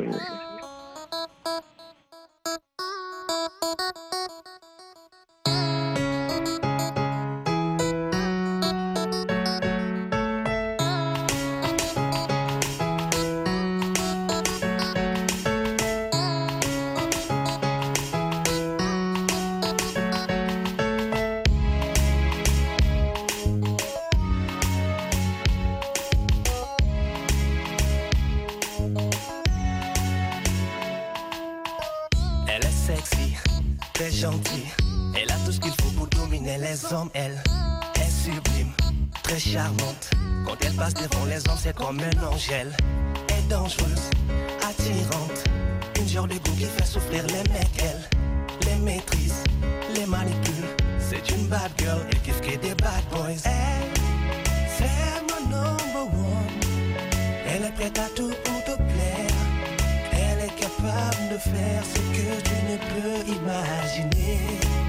Elle a tout ce qu'il faut pour dominer les hommes. Elle est sublime, très charmante. Quand elle passe devant les hommes, c'est comme un ange. Elle est dangereuse, attirante. Une genre de goût qui fait souffrir les mecs. Elle les maîtrise, les manipule. C'est une bad girl, elle kiffe que des bad boys. Elle, c'est mon number one. Elle est prête à tout pour te plaire. Elle est capable de faire ce que tu ne peux imaginer.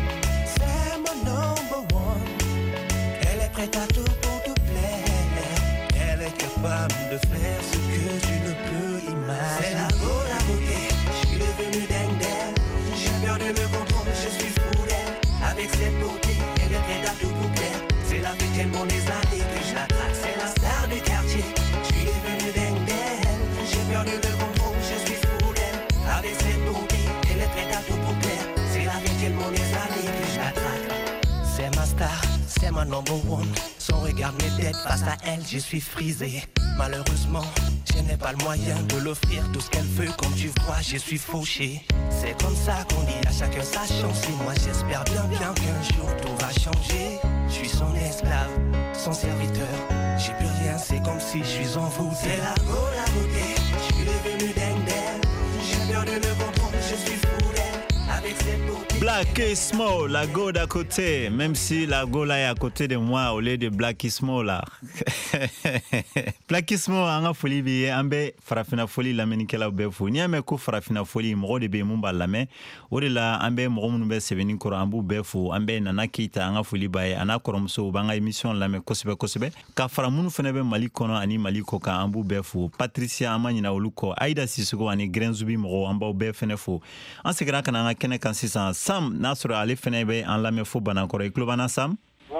C'est mon number one. Elle est prête à tout pour te plaire. Elle est capable de faire ce que tu ne peux imaginer. C'est la go la beauté. Je suis devenu dingue d'elle. J'ai perdu le contrôle, je suis fou d'elle. Avec cette beauté, elle est prête à tout pour plaire. C'est la vie tellement des années que je l'attraque. C'est la star du quartier. Je suis devenu dingue d'elle. J'ai perdu le contrôle, je suis fou. Avec cette beauté, elle est prête à tout pour plaire. C'est la vie tellement des années que je l'attraque. C'est ma star, c'est ma number one. Son regard m'aide face à elle, je suis frisé. Malheureusement, je n'ai pas le moyen de l'offrir tout ce qu'elle veut. Comme tu vois, je suis fauché. C'est comme ça qu'on dit à chacun sa chance. Et moi j'espère bien bien qu'un jour tout va changer. Je suis son esclave, son serviteur. J'ai plus rien, c'est comme si je suis envoûté. C'est la go, la beauté, je suis devenu dingue d'elle. J'ai perdu le contrôle, je suis fou d'elle. Avec cette beauté. Blackismo, la go d'à côté. Même si la go là est à côté de moi au lieu de Blackismo là. Blackismo, an ka foli bi an bɛ farafina foli lamɛnnikɛlaw bɛɛ fo. N'i y'a mɛn ko farafina foli mɔgɔ de bɛ yen mun b'a lamɛn. O de la an bɛ mɔgɔ minnu bɛ sɛbɛnni kɔrɔ an b'u bɛɛ fo. An bɛ Nana Keita an ka foli b'a ye. A n'a kɔrɔmuso u b'an ka émission lamɛn kosɛbɛ kosɛbɛ. Ka fara minnu fana bɛ Mali kɔnɔ ani Mali kɔ kan an b'u bɛɛ fo. Patricia an ma ɲina olu kɔ. Aïda Sisoko ani Grain Zubi mɔgɔw an b'aw bɛɛ fana fo. An seginna ka na an ka kɛnɛ kan sisan. Sam n'a sɔrɔ ale fana bɛ an lamɛn fo Banakɔrɔ. I tulo b'an na Sam?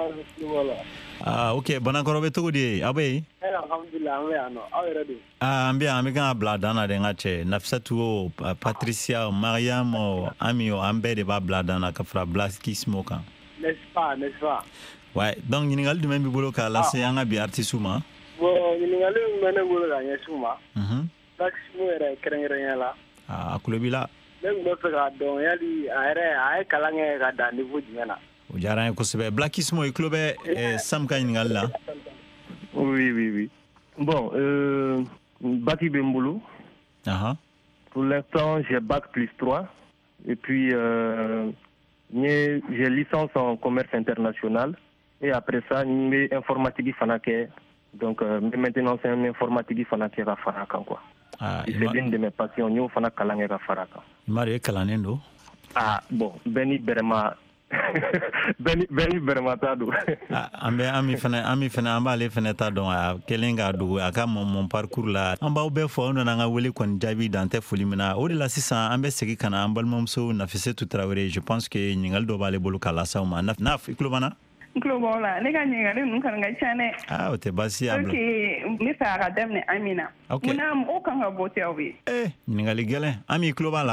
Ah, ok. Banakɔrɔ bɛ cogo di? Aw bɛ yen? Alhamdulillah, an bɛ yan nɔ. Aw yɛrɛ don? Ah, an bɛ yan. An bɛ kan ka bila dan na de n ka cɛ. Nafisatu o, Patricia o, Mariam o, Ami o, an bɛɛ de b'a bila dan na ka fara Blackismo kan. N'est-ce pas, n'est-ce pas? Ouais. Donc ɲininkali jumɛn b'i bolo k'a lase an ka bi artiste ma? Bon, ɲininkali min bɛ ne bolo ka ɲɛsin u ma. Blackismo yɛrɛ kɛrɛnkɛrɛnya la. Ah, a tulo b'i la. Ne tun bɛ fɛ k'a dɔn yali a yɛrɛ a ye kalan kɛ ka dan niveau jumɛn na? O diyara an ye kosɛbɛ. Blackismo i tulo bɛ Sam ka ɲininkali la? Oui, oui, oui. Bon, euh, bac bɛ n bolo. Uh-huh. Pour l'instant, j'ai bac plus trois. Et puis, euh, j'ai licence en commerce international. Et après ça, j'ai informatique fanaké. Donc, euh, maintenant, c'est un informatique fanaké à Farakan, quoi. Ah, c'est l'une de mes passions. Nous, fana kalange à Farakan. Il m'a dit kalanendo. Ah, bon, Benny Berma, Beni Beni Bermatado. Ambe ami fana ami fana amba le fana ta don a kelenga do aka mon mon parcours la amba obe fo no nga wele kon jabi dante fulimina o de la sisan ambe segi kana ambal momso na fise tout travailler je pense que ningal do bale bolu kala sa ma naf naf iklobana Globala ne ka nyinga ne kan ga chane ah o te basi ablo okay mi sa ga demne Amina muna mo kan ga voter oui eh ningali gele ami globala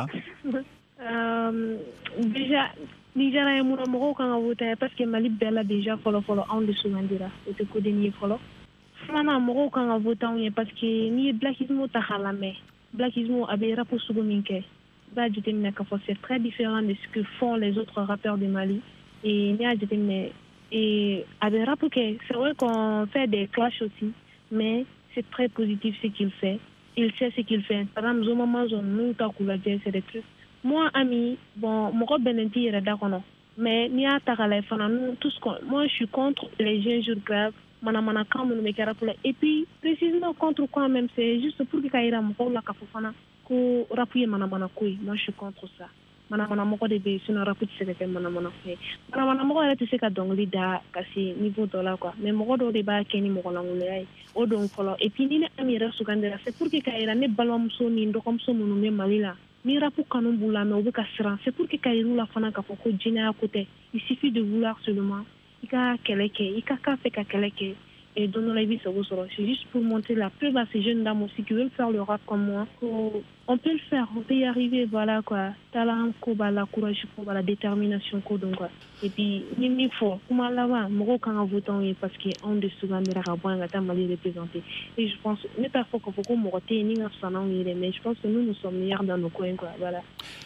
euh déjà Nigéria mon amour quand on vote parce que Mali bella déjà follow follow on de soumandira et ko deni follow fana amour quand on vote on parce que ni blackismo ta halame blackismo abe rapo sugominke ba jetemna ka c'est très différent de ce que font les autres rappeurs de Mali et ni a jetemne et abe rapo que c'est vrai qu'on fait des clashs aussi mais c'est très positif ce qu'il fait il sait ce qu'il fait par exemple Zoma zone nous ta kula c'est des trucs. Moi, ami, bon, mon benenti est d'accord, mais ni à Taralay, nous tous, moi, je suis contre les injures graves, manamana quand on me carapule. Et puis, précisément contre quoi même, c'est juste pour que Kaira m'envoie la cafofana, que rappuyer manamana kui. Moi, je suis contre ça. Manamana m'envoie des bébés, sinon rappuyer c'est que manamana fait. Manamana m'envoie tu sais qu'à donc l'ida, cassé niveau dollar quoi. Mais mon do débat keni mon langolay, au donc follow. Et puis ni ami reste sugandera, c'est pour que Kaira ne ballon son ni ndo comme son mon nom malila. Ni rapu kanon boula mais obe kasran c'est pour que Kairou la fana ka foko djina à côté il suffit de vouloir seulement ika keleke ika ka fait ka keleke et donner la vie sur vous c'est juste pour montrer la preuve à ces jeunes dames aussi qui veulent faire le rap comme moi on peut le faire on peut y arriver voilà quoi talent ko bala courage ko bala détermination ko donc quoi et puis ni ni faut comment là-bas moko kan votant parce que on de souvent me rabanga ta Mali représenter et je pense n'est pas faut que faut qu'on mote ni ngafsana mais je pense que nous nous sommes meilleurs dans nos coins quoi voilà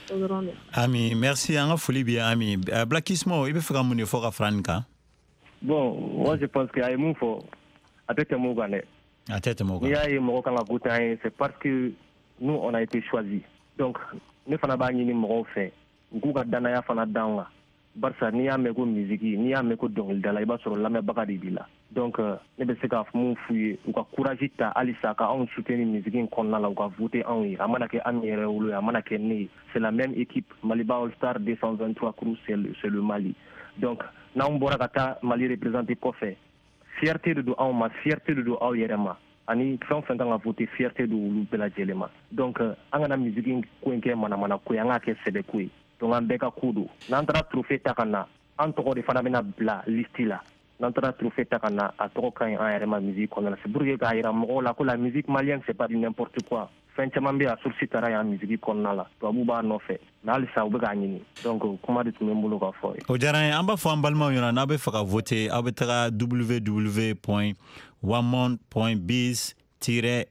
ami merci anga foli bien ami blackismo ibe fera mon effort à franka bon moi je pense que ay mon faut atete mo gane atete mo gane ya y mo kan voter c'est parce que nous on a été choisis donc ne fana ba ni mo fait nguga dana ya fana danga barsa ni ya meko musique ni ya meko dongil dala iba soro lamé bakadi bila donc ne be se ka mu fuye ou ka courage ta alisa ka on soutenir musique kon na la ou ka voter en yi amana ke amire wulu amana ke ni c'est la même équipe Maliba All Star deux cent vingt-trois Crew c'est le, c'est le Mali donc na on bora kata Mali représenter ko fait fierté de do en ma fierté de do aw yerema ani fɛn fɛn kan ka voter fierté de olu bɛɛ lajɛlen ma donc an kana musique ko in kɛ manamana ko ye an k'a kɛ sɛbɛ ko ye donc an bɛɛ ka ko don n'an taara trophée ta ka na an tɔgɔ de fana bɛna bila liste la n'an taara trophée ta ka na a tɔgɔ ka ɲi an yɛrɛ ma musique kɔnɔna la c'est pour que k'a jira mɔgɔw la ko la musique malienne c'est pas du n'importe quoi fɛn caman bɛ yen a source taara yan musique kɔnɔna la tubabu b'a nɔfɛ mais halisa u bɛ k'a ɲini donc kuma de tun bɛ n bolo k'a fɔ ye. o diyara n ye an b'a fɔ an balimaw ɲɛna n'a bɛ fɛ ka voter aw bɛ taga w w w point wamond point biz tiret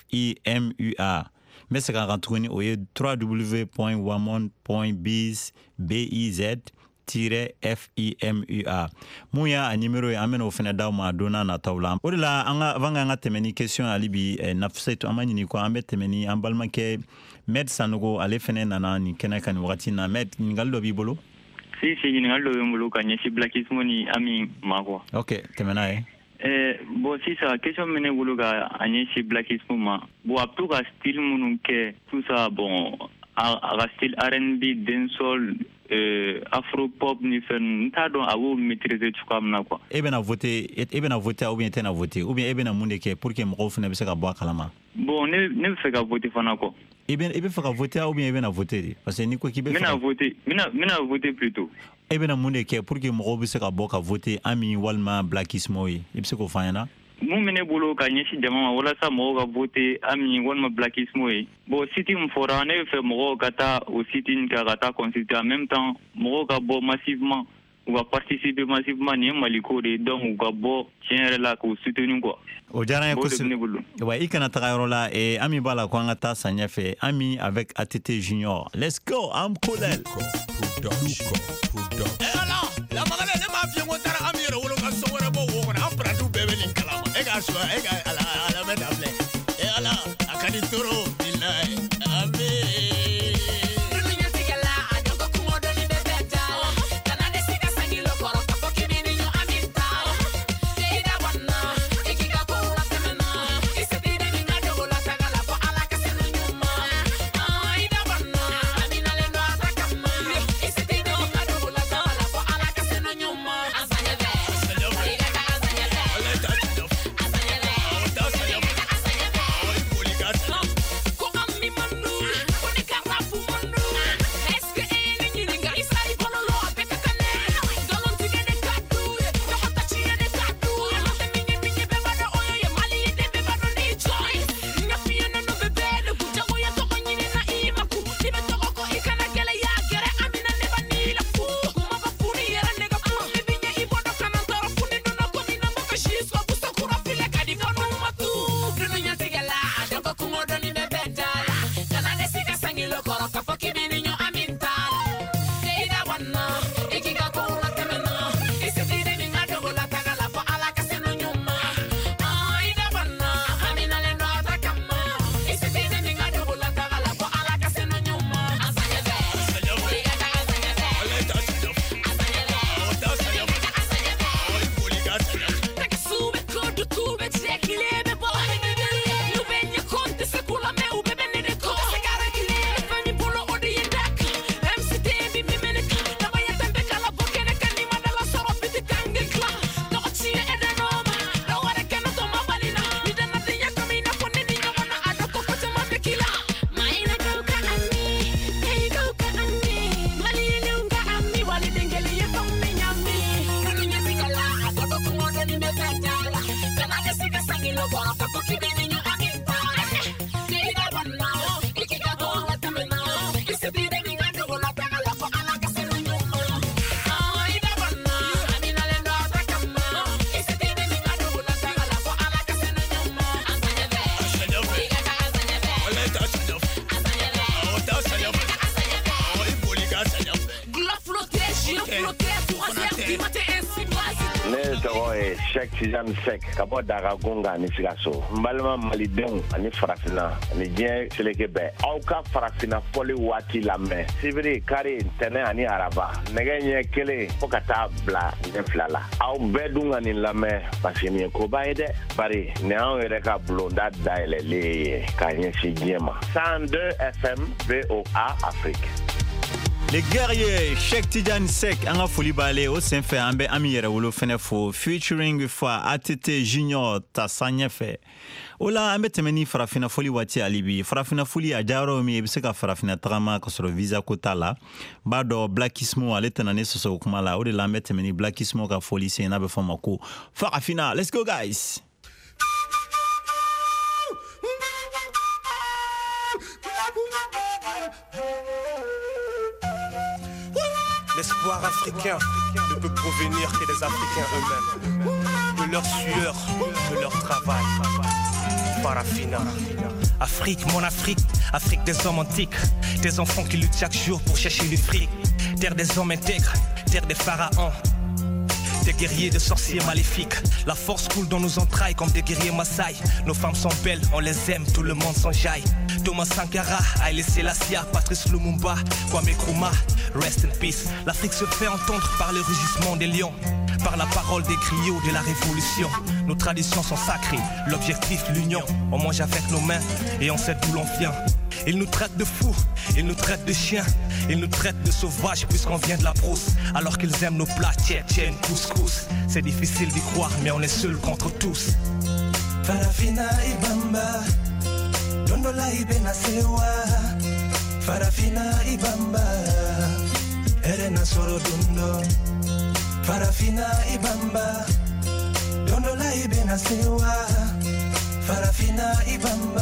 fimua n bɛ segin a kan tuguni o ye w w w point wamond point biz biz tiret fimua mun y'a numéro ye an bɛna o fana d'aw ma don n'a nataw la o de la an ka avant k'an ka tɛmɛ ni question hali bi Nafisatu an ma ɲini kɔ an bɛ tɛmɛ ni an balimakɛ Med Sanogo ale fana nana nin kɛnɛ kan nin wagati na Med ɲininkali dɔ b'i bolo si si ɲininkali dɔ bɛ n bolo ka ɲɛsin blackismo ni Ami ma quoi ok tɛmɛ n'a ye eh bon sisan question min ne bolo ka a ɲɛsin blackismo ma bon a bɛ to ka style minnu kɛ tout ça bon a ka style R and B dancehall euh afro pop ni fɛn n t'a dɔn a b'o maîtriser cogoya min na quoi e bɛna voter e bɛna voter ou bien e tɛna voter ou bien e bɛna mun de kɛ pour que mɔgɔw fana bɛ se ka bɔ a kalama bon ne ne bɛ fɛ ka voter fana quoi e bɛ e bɛ fɛ ka voter ou bien e bɛna voter de parce que ni ko k'i bɛ fɛ ka voter mina mina voter plutôt e bɛna mun de kɛ pour que mɔgɔw bɛ se ka bɔ ka voter Ami walima blackismo ye i bɛ se k'o fɔ an ɲɛna mun bɛ ne bolo ka ɲɛsin jama ma walasa mɔgɔw ka voter Ami walima blackismo ye bon site min fɔra ne bɛ fɛ mɔgɔw ka taa o site in kan ka taa consulter en même temps mɔgɔw ka bɔ massivement u ka participer massivement nin ye Maliko de donc u ka bɔ tiɲɛ yɛrɛ la k'u soutenir quoi o diyara n ye kosɛbɛ wa i kana taga yɔrɔ la eh, Ami b'a la ko an ka taa samiyɛ fɛ Ami avec A T T Junior let's go am kolel la magale ne m'a fi ko taara Ami yɛrɛ wolo ka so wɛrɛ bɔ wo kɔnɔ an paratu bɛɛ bɛ nin kalama e ka so e ka ala ala bɛ da filɛ e ala a ka di toro bilahi Ami ne tɔgɔ ye Sheikh Tijani Sek ka bɔ Dagagunga ani Sikaso. N balima malidenw ani farafina ani diɲɛ seleke bɛɛ, aw ka farafina fɔli waati lamɛn sibiri kari ntɛnɛn ani araba nɛgɛ ɲɛ kelen fo ka taa bila ɲɛ fila la. Aw bɛɛ dun ka nin lamɛn parce que nin ye koba ye dɛ. Bari nin anw yɛrɛ ka bulonda dayɛlɛlen ye k'a ɲɛsin diɲɛ ma. cent deux F M V O A Afrique. Les guerriers Sheikh Tidiane Seck an ka foli b'ale o senfɛ an bɛ Ami Yɛrɛwolo fɛnɛ fo featuring fa A T T Junior Tasa ɲɛfɛ. O la an bɛ tɛmɛ ni farafina foli waati hali bi. Farafina foli a diyayɔrɔ min i bɛ se ka farafina tagama ka sɔrɔ visa ko t'a la. B'a dɔn Blackismo ale tɛna ne sɔsɔ o kuma la. O de la an bɛ tɛmɛ ni Blackismo ka foli sen n'a bɛ fɔ ma ko farafina. Let's go guys. L'espoir africain ne peut provenir que des Africains eux-mêmes, de leur sueur, de leur travail. Farafina. Afrique, mon Afrique, Afrique des hommes antiques, des enfants qui luttent chaque jour pour chercher du fric. Terre des hommes intègres, terre des pharaons, des guerriers, de sorciers maléfiques. La force coule dans nos entrailles comme des guerriers Maasai. Nos femmes sont belles, on les aime, tout le monde s'enjaille. Thomas Sankara, Haile Selassie, Patrice Lumumba, Kwame Nkrumah, rest in peace. L'Afrique se fait entendre par le rugissement des lions, par la parole des griots de la révolution. Nos traditions sont sacrées, l'objectif l'union. On mange avec nos mains et on sait d'où l'on vient. Ils nous traitent de fous, ils nous traitent de chiens, ils nous traitent de sauvages puisqu'on vient de la brousse. Alors qu'ils aiment nos plats, tchè, tchè, couscous. C'est difficile d'y croire mais on est seuls contre tous. Farafina Ibamba, Dondola Ibena Sewa. Farafina Ibamba, Erena Soro Dundo. Farafina Ibamba, Dondola Ibena Sewa. Farafina Ibamba,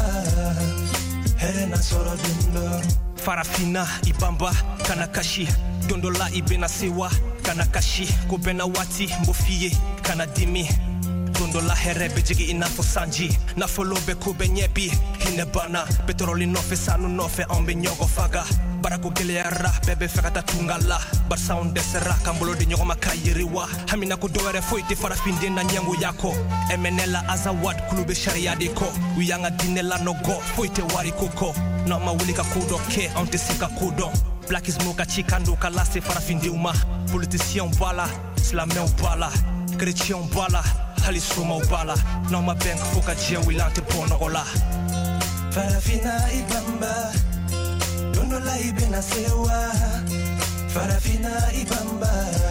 Erena Soro Dundo. Farafina Ibamba, Kanakashi, Dondola Ibena Sewa. Kanakashi, Kobena Wati, Mbofiye, Kanadimi. Dondola herebe jigi inafo sanji. Nafolo beko benyebi, hinebana. Petroli nofe sanu nofe ambe nyogo faga. Barako geleara, bebe fekata tungala. Barsa undesera, kambolo di nyogo makayiriwa. Hamina kudowere foite farafinde na nyango yako. Emenela azawad kulube sharia deko. Uyanga dinela nogo, foite wari koko. Nama wulika kudo ke, antesika kudo. Blackismo kachikando kalase farafinde uma. Politicien bala, slamé bala. Chrétien bala. Halisuma ubala, na mabank foka jia wilante ponogola. Farafina Ibamba, Dondola Ibena Sewa. Farafina Ibamba,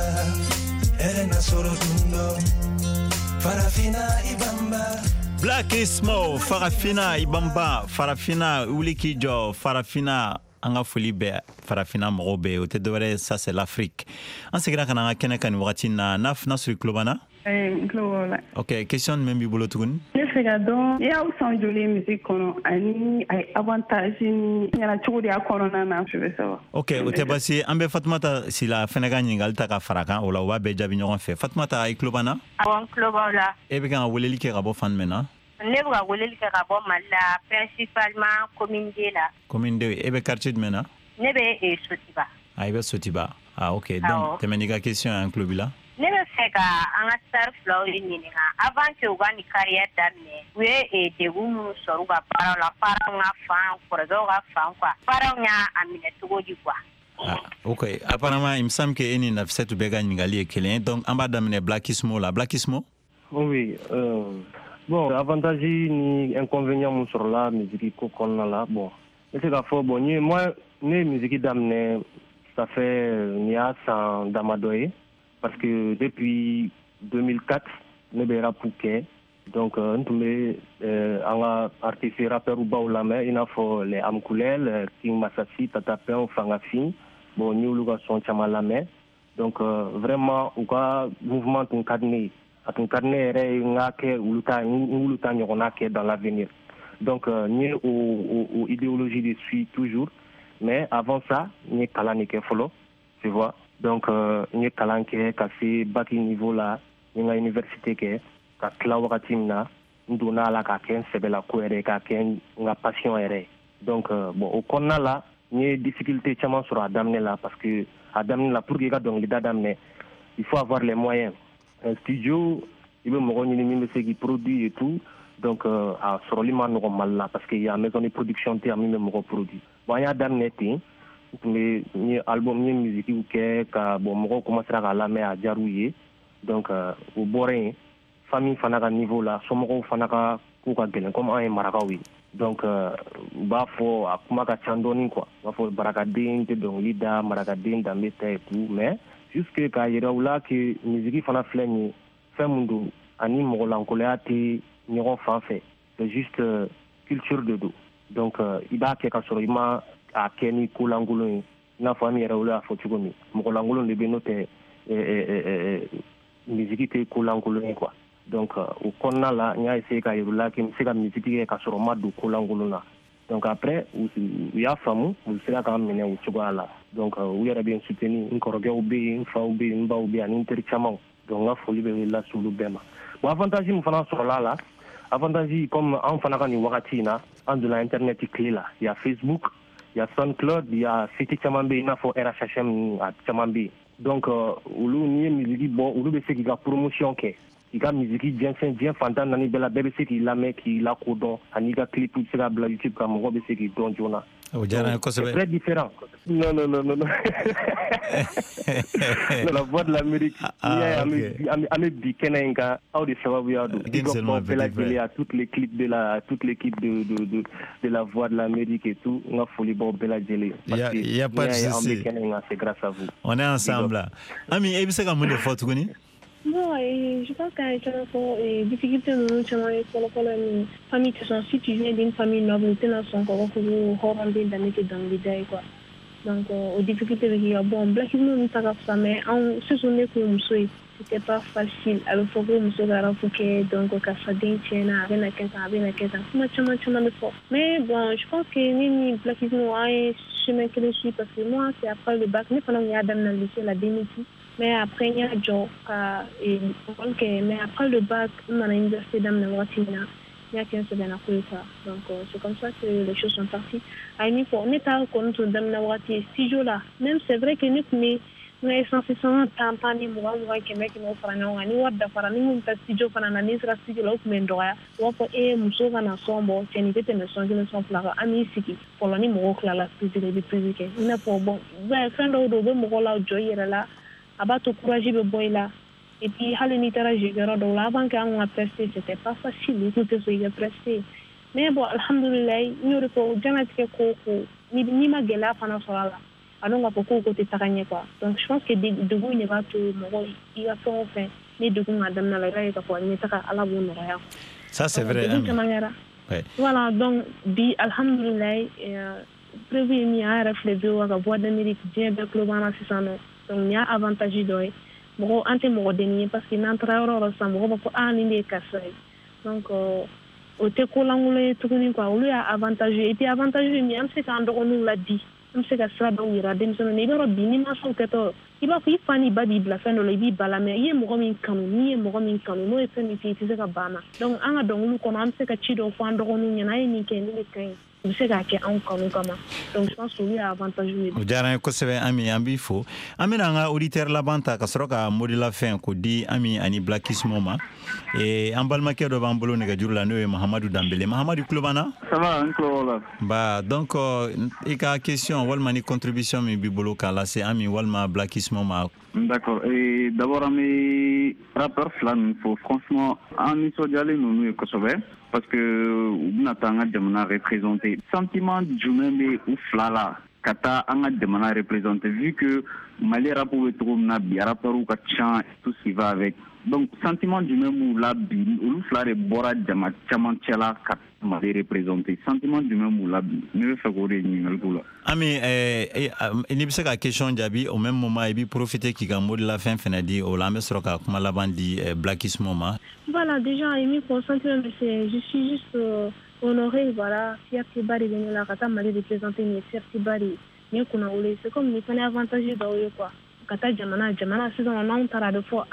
Erena Soro Dundo. Farafina Ibamba. Blackismo, Farafina Ibamba, Farafina Ulikijo, Farafina Anga Folibe, Farafina Morobe, au Tedore, ça c'est l'Afrique. En ce cas, on a un Watina, Naf Nasri Klobana. Ok, question même bi bolo tugun. Ne fɛ ka dɔn i y'aw sɔn joli musique kɔnɔ ani a avantage ni ɲɛna cogo di a kɔnɔna na je veux savoir. Ok, o tɛ basi an bɛ Fatumata Sila fɛnɛ ka ɲininkali ta ka fara kan o la o b'a bɛɛ jaabi ɲɔgɔn fɛ. Fatumata i tulo b'an na? Awɔ n tulo b'aw la. E bɛ kan ka weleli kɛ ka bɔ fan jumɛn na? Ne bɛ ka weleli kɛ ka bɔ Mali la principalement commune deux la. Commune deux e bɛ quartier jumɛn na? Ne bɛ Sotiba. Ah i bɛ Sotiba. Ah ok, donc tɛmɛ n'i ka question ye an tulo b'i la. Ne bɛ fɛ ka an ka star filaw ɲininka avant que u ka nin carrière daminɛ u ye degun minnu sɔrɔ u ka baaraw la parents ka fan kɔrɔkɛw ka fan quoi parents y'a minɛ cogo di quoi. Ah, ok, apparemment il me semble que e ni Nafissatou bɛɛ ka ɲininkali ye kelen donc an b'a daminɛ Blackismo la. Blackismo? Oui, euh, bon avantage ni inconvénient mun sɔrɔ la musique ko kɔnɔna la bon ne se k'a fɔ bon ni moi ne ye musique daminɛ ça fait ni y'a san damadɔ ye. Parce que depuis deux mille quatre, ne bɛ rap kɛ donc n tun bɛ an ka artiste rappeur baw lamɛn i n'a fɔ les Amkulel, King Masasi, Tata Pen, Fangafin bon n y'olu ka son caman lamɛn donc euh, vraiment u ka mouvement tun ka di ne ye a tun ka di ne yɛrɛ ye n ka kɛ olu ta n olu ta ɲɔgɔnna kɛ dans l'avenir donc euh, n ye o o o idéologie de suis toujours mais avant ça n ye kalan de kɛ fɔlɔ tu vois. Donc, n ye kalan kɛ ka se bac niveau la n ye n ka université kɛ ka tila wagati min na n donna a la k'a kɛ n sɛbɛlako yɛrɛ k'a kɛ n ka passion yɛrɛ donc bon o kɔnɔna la ni difficulté caman sɔrɔ a daminɛ la parce que a daminɛ la pour que i ka dɔnkilida daminɛ il faut avoir les moyens. Un studio i bɛ mɔgɔ ɲini min bɛ se k'i produit et tout donc euh, a sɔrɔli ma nɔgɔ Mali la parce que y a maison de production tɛ yan min bɛ mɔgɔ produit. Bon an y'a daminɛ ten n tun bɛ n ye album n ye musique kɛ ka bon mɔgɔw commencera k'a lamɛn a diyar'u ye donc euh, o bɔra yen famille fana ka niveau la somɔgɔw fana ka ko ka gɛlɛn comme an ye marakaw ye donc u b'a fɔ a kuma ka ca dɔɔni quoi u b'a fɔ barakaden tɛ dɔnkili da marakaden danbe tɛ et tout mais jusque k'a yira u la que musique fana filɛ nin ye fɛn min don ani mɔgɔlankoloya tɛ ɲɔgɔn fan fɛ c'est juste euh, culture de don donc euh, i b'a kɛ ka sɔrɔ i ma a kɛ ni kolankolon ye i n'a fɔ an yɛrɛ olu y'a fɔ cogo min mɔgɔlankolon de bɛ n'o tɛ musique tɛ kolankolon ye quoi donc o kɔnɔna la n y'a essayé ka yira u la que n bɛ se ka musique kɛ ka sɔrɔ n ma don kolankolon na donc après u y'a faamu u sera k'an minɛ o cogoya la donc u yɛrɛ bɛ n soutenir n kɔrɔkɛw bɛ yen n faw bɛ yen n baw bɛ yen ani n teri camanw donc n ka foli bɛ lase olu bɛɛ ma bon avantage min fana sɔrɔla a la avantage comme anw fana ka nin wagati in na an donna internet tile la il y a Facebook il y a SoundCloud il y a site caman bɛ yen i n'a fɔ R H H M a caman bɛ yen donc olu n'i ye musique bɔ olu bɛ se k'i ka promotion kɛ i ka musique jɛnsɛn diɲɛ fantan naani bɛɛ la bɛɛ bɛ se k'i lamɛn k'i lakodɔn ani i ka clip bɛ se ka bila YouTube kan mɔgɔ bɛ se k'i dɔn joona. O diyara n ye kosɛbɛ. C'est très différent. Non non non non non. La voix de l'Amérique. Ah, okay. An bɛ bi kɛnɛ in kan aw de sababuya don. Big up bɛɛ lajɛlen à toute l'équipe de la toute l'équipe de de de de la voix de l'Amérique et tout n ka foli b'aw bɛɛ lajɛlen. Il y a il y a pas de souci. An bɛ kɛnɛ in kan c'est grâce à vous. On est ensemble là. Ami e bɛ se ka mun de fɔ tuguni? Bon, et je pense qu'il y a une difficulté de nous, pour la famille, si tu viens d'une famille noble, tu n'as pas encore rendu dans l'idée, quoi. Donc, aux difficultés, il y a bon, black, nous ne savons pas, mais on se souvient que nous sommes, c'était pas facile. Alors, il faut que nous soyons fouqués, donc, au Kassadin, Tiena, avec la quête, avec la quête, mais bon, je pense que nous, black, nous avons un chemin que je suis, parce que moi, c'est après le bac, mais pendant qu'il y a dans le lycée, la démission. Mais après, il y a un job. Mais après le bac, on a l'université d'Amnawatina. Il y a quinze semaines après ça. Donc, c'est comme ça que les choses sont parties. On est à contre d'Amnawati, six jours là. Même c'est vrai que nous, mais nous sommes essentiellement tampani, moi, moi, qui mec, nous faisons un niveau d'affaires, nous, nous, studio, pendant la mise à studio, là, où nous devons, ou pour et nous sommes en ensemble, c'est une idée de nous sommes, nous sommes là, amis, c'est qui, pour l'année, moi, là, la studio, les plus vite. Il n'a pas bon. Ben, fin de l'eau, moi, là, joy, là. Aba to courage be boy là et puis hali ni tara jigaro do la avant qu'on a presté c'était pas facile tout ce qu'il a presté mais bon alhamdulillah ni ko janat ke ko ko ni ni magela fana sala alonga ko ko te takanye quoi donc je pense que de de vous ne va to mo il a fait enfin ni de ko madame na la ra ka ko ni taka ala bu no ya ça c'est vrai ouais. Voilà donc bi alhamdulillah prévu ni a reflété wa ka voix d'Amérique bien de global assistant donc il y a avantage d'oeil bon ante mo deni parce que n'entra oro sa mo ko ani de kasai donc au te ko langule tukuni quoi lui a avantage et puis avantage ni am se ka ndo nous l'a dit am se ka sra do ira dem so ne do bini ma so ke to iba fi fani babi bla fendo le bi bala me ye mo min kanu ni mo min kanu no e femi ti ti se ka bana donc anga donc lu ko am se ka chido fo ndo ko nu nyana ni ke ni ke donc je pense que oui avantage o diyara kosɛbɛ ami an b'i fo an bɛna an ka auditeur laban ta ka sɔrɔ ka modi la fɛn ko di ami ani blackismo ma e an balimakɛ dɔ b'an bolo nɛgɛjuru la n'o ye Mahamadu Dambele Mahamadu tulo b'an na ça va an tulo la ba donc i ka question walima ni contribution min b'i bolo k'a lase ami walima blackismo ma d'accord et d'abord an bɛ rappeur fila min fo franchement an nisɔndiyalen ninnu ye kosɛbɛ parce que u bɛna taa an ka jamana représenter sentiment jumɛn bɛ u fila la ka taa an ka jamana représenter vu que Mali rap bɛ cogo min na bi rappeurs ka ca tout ce qui va avec donc sentiment jumɛn b'u la bi olu fila de bɔra jama caman cɛla ka Mali représenter sentiment jumɛn b'u la bi ne bɛ fɛ k'o de ɲininkali k'u la. Ami n'i bɛ se ka question jaabi au même moment i b'i profiter k'i ka mot de la fin fɛnɛ di o la an bɛ sɔrɔ ka kuma laban di blackismo ma. Voilà, déjà, il me concentre, mais c'est, je suis juste euh, honorée, voilà, fierté bari de la Kata Mali représenter mes fierté bari, mais c'est comme les fans avantagés dans le quoi. Kata Jamana, Jamana, c'est dans un an, t'as de fois, ah,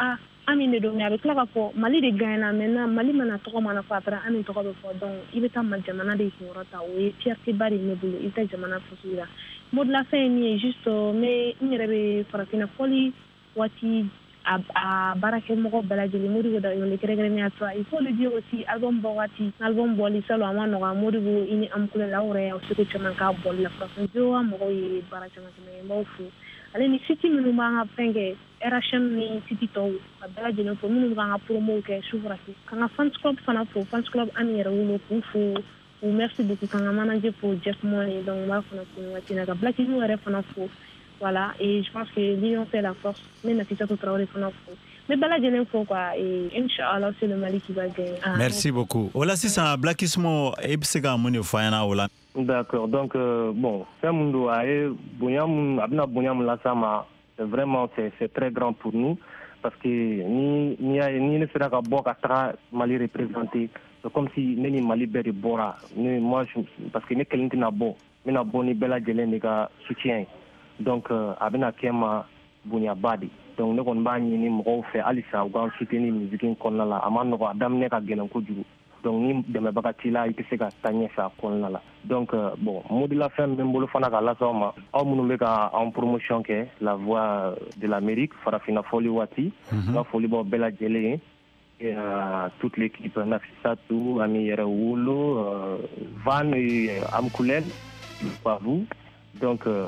Ami de don mais avec la fo Mali de gagne maintenant Mali mana to mana fa tra ami to ko fo donc il est mal jamana de sorata oui fierté bari ne bulu ita jamana fosira mod la fin ni juste mais ni rebe farafina foli wati a a barake mo bala jeli modi da yo le kere ni atra il faut le dire aussi album bawati album boli salo amano ga modi bu ini am kula laure o se ko chama ka bol la farafina jo mo yi barake ma mo fu ale ni city minu ma fenge era sham ni city to bala jeli fo minu ga promo ke souverain kan fans club fana fo fans club amira wulo ku fu ou merci beaucoup quand on manager pour Jeff Money donc moi fana ko wati na black you were fana fo voilà et je pense que l'union fait la force mais na fita to travailler fana fo mais bala jeli fo quoi et inchallah c'est le Mali qui va gagner. Ah, merci beaucoup wala si ça blackismo ebsega moni fo yana wala. D'accord, donc euh, bon, c'est mundo aé bonyam abna bonyam la sama c'est vraiment c'est c'est très grand pour nous parce que ni ni ni ne sera ka boka tra Mali représenté c'est comme si neni Mali beri bora ni moi je, parce que ne kelenti na bo mais na boni bela jelen ni ka soutien donc euh, abna kema bunya badi donc ne kon ba ni ni mo fait alisa ou soutenir musique kon la amano ko adam ne ka gelen ko juru donc ni deme bakati la ite se ka tanye sa kon la donc euh, bon modi la fin mbolo fana ka la soma aw munu be ka en promotion ke la voix de l'Amérique Farafina Foli Wati mm-hmm. la Foli bo bela jele et euh, toute l'équipe Nafisatou Ami Yerewulo euh, Van et Amkulen pas vous donc euh,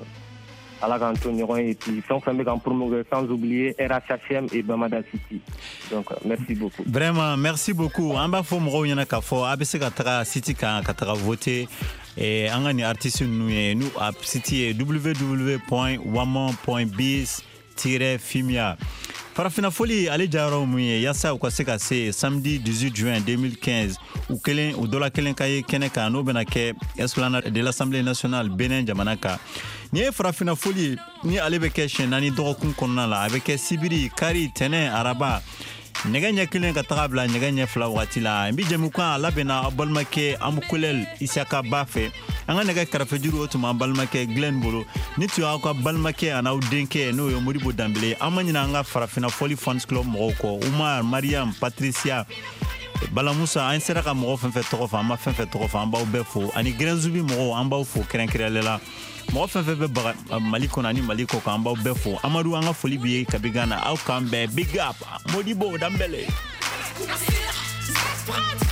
à la Antonio et puis sans faire en promotion sans oublier R H H M et Bamada City. Donc euh, merci beaucoup. Vraiment merci beaucoup. En bas faut mo yana ka fo abese ka tra City ka ka tra voter et angani artiste nous nous à City w w w point wamon point biz tiret fimia. Farafina Foli ale jaro muye yasa ko seka se samedi dix-huit juin deux mille quinze ou kelen ou dola kelen kaye keneka no benake esplanade de l'Assemblée nationale Benin Jamanaka ni Farafina Foli ni ale beke nani dokun konna la avec Sibiri Kari Tene Araba neganya kelen ka tabla neganya fla watila mbi jemuka labena abalmake amukulel isaka bafe anga nega karafe juru otuma balmake Glen Bolo ni tu akwa balmake ana udenke no yo Modibo Dambele amanyina anga Farafina Foli Fans Club Morocco Umar Mariam Patricia Bala Musa an sera ka mo fenfe to fa ma fenfe to fa amba obefo ani grenzubi mo amba fo krenkrela mo fenfe be Maliko nani Maliko ka amba obefo Amadou anga Foli bi kabigana au kambe big up Modibo Dambele.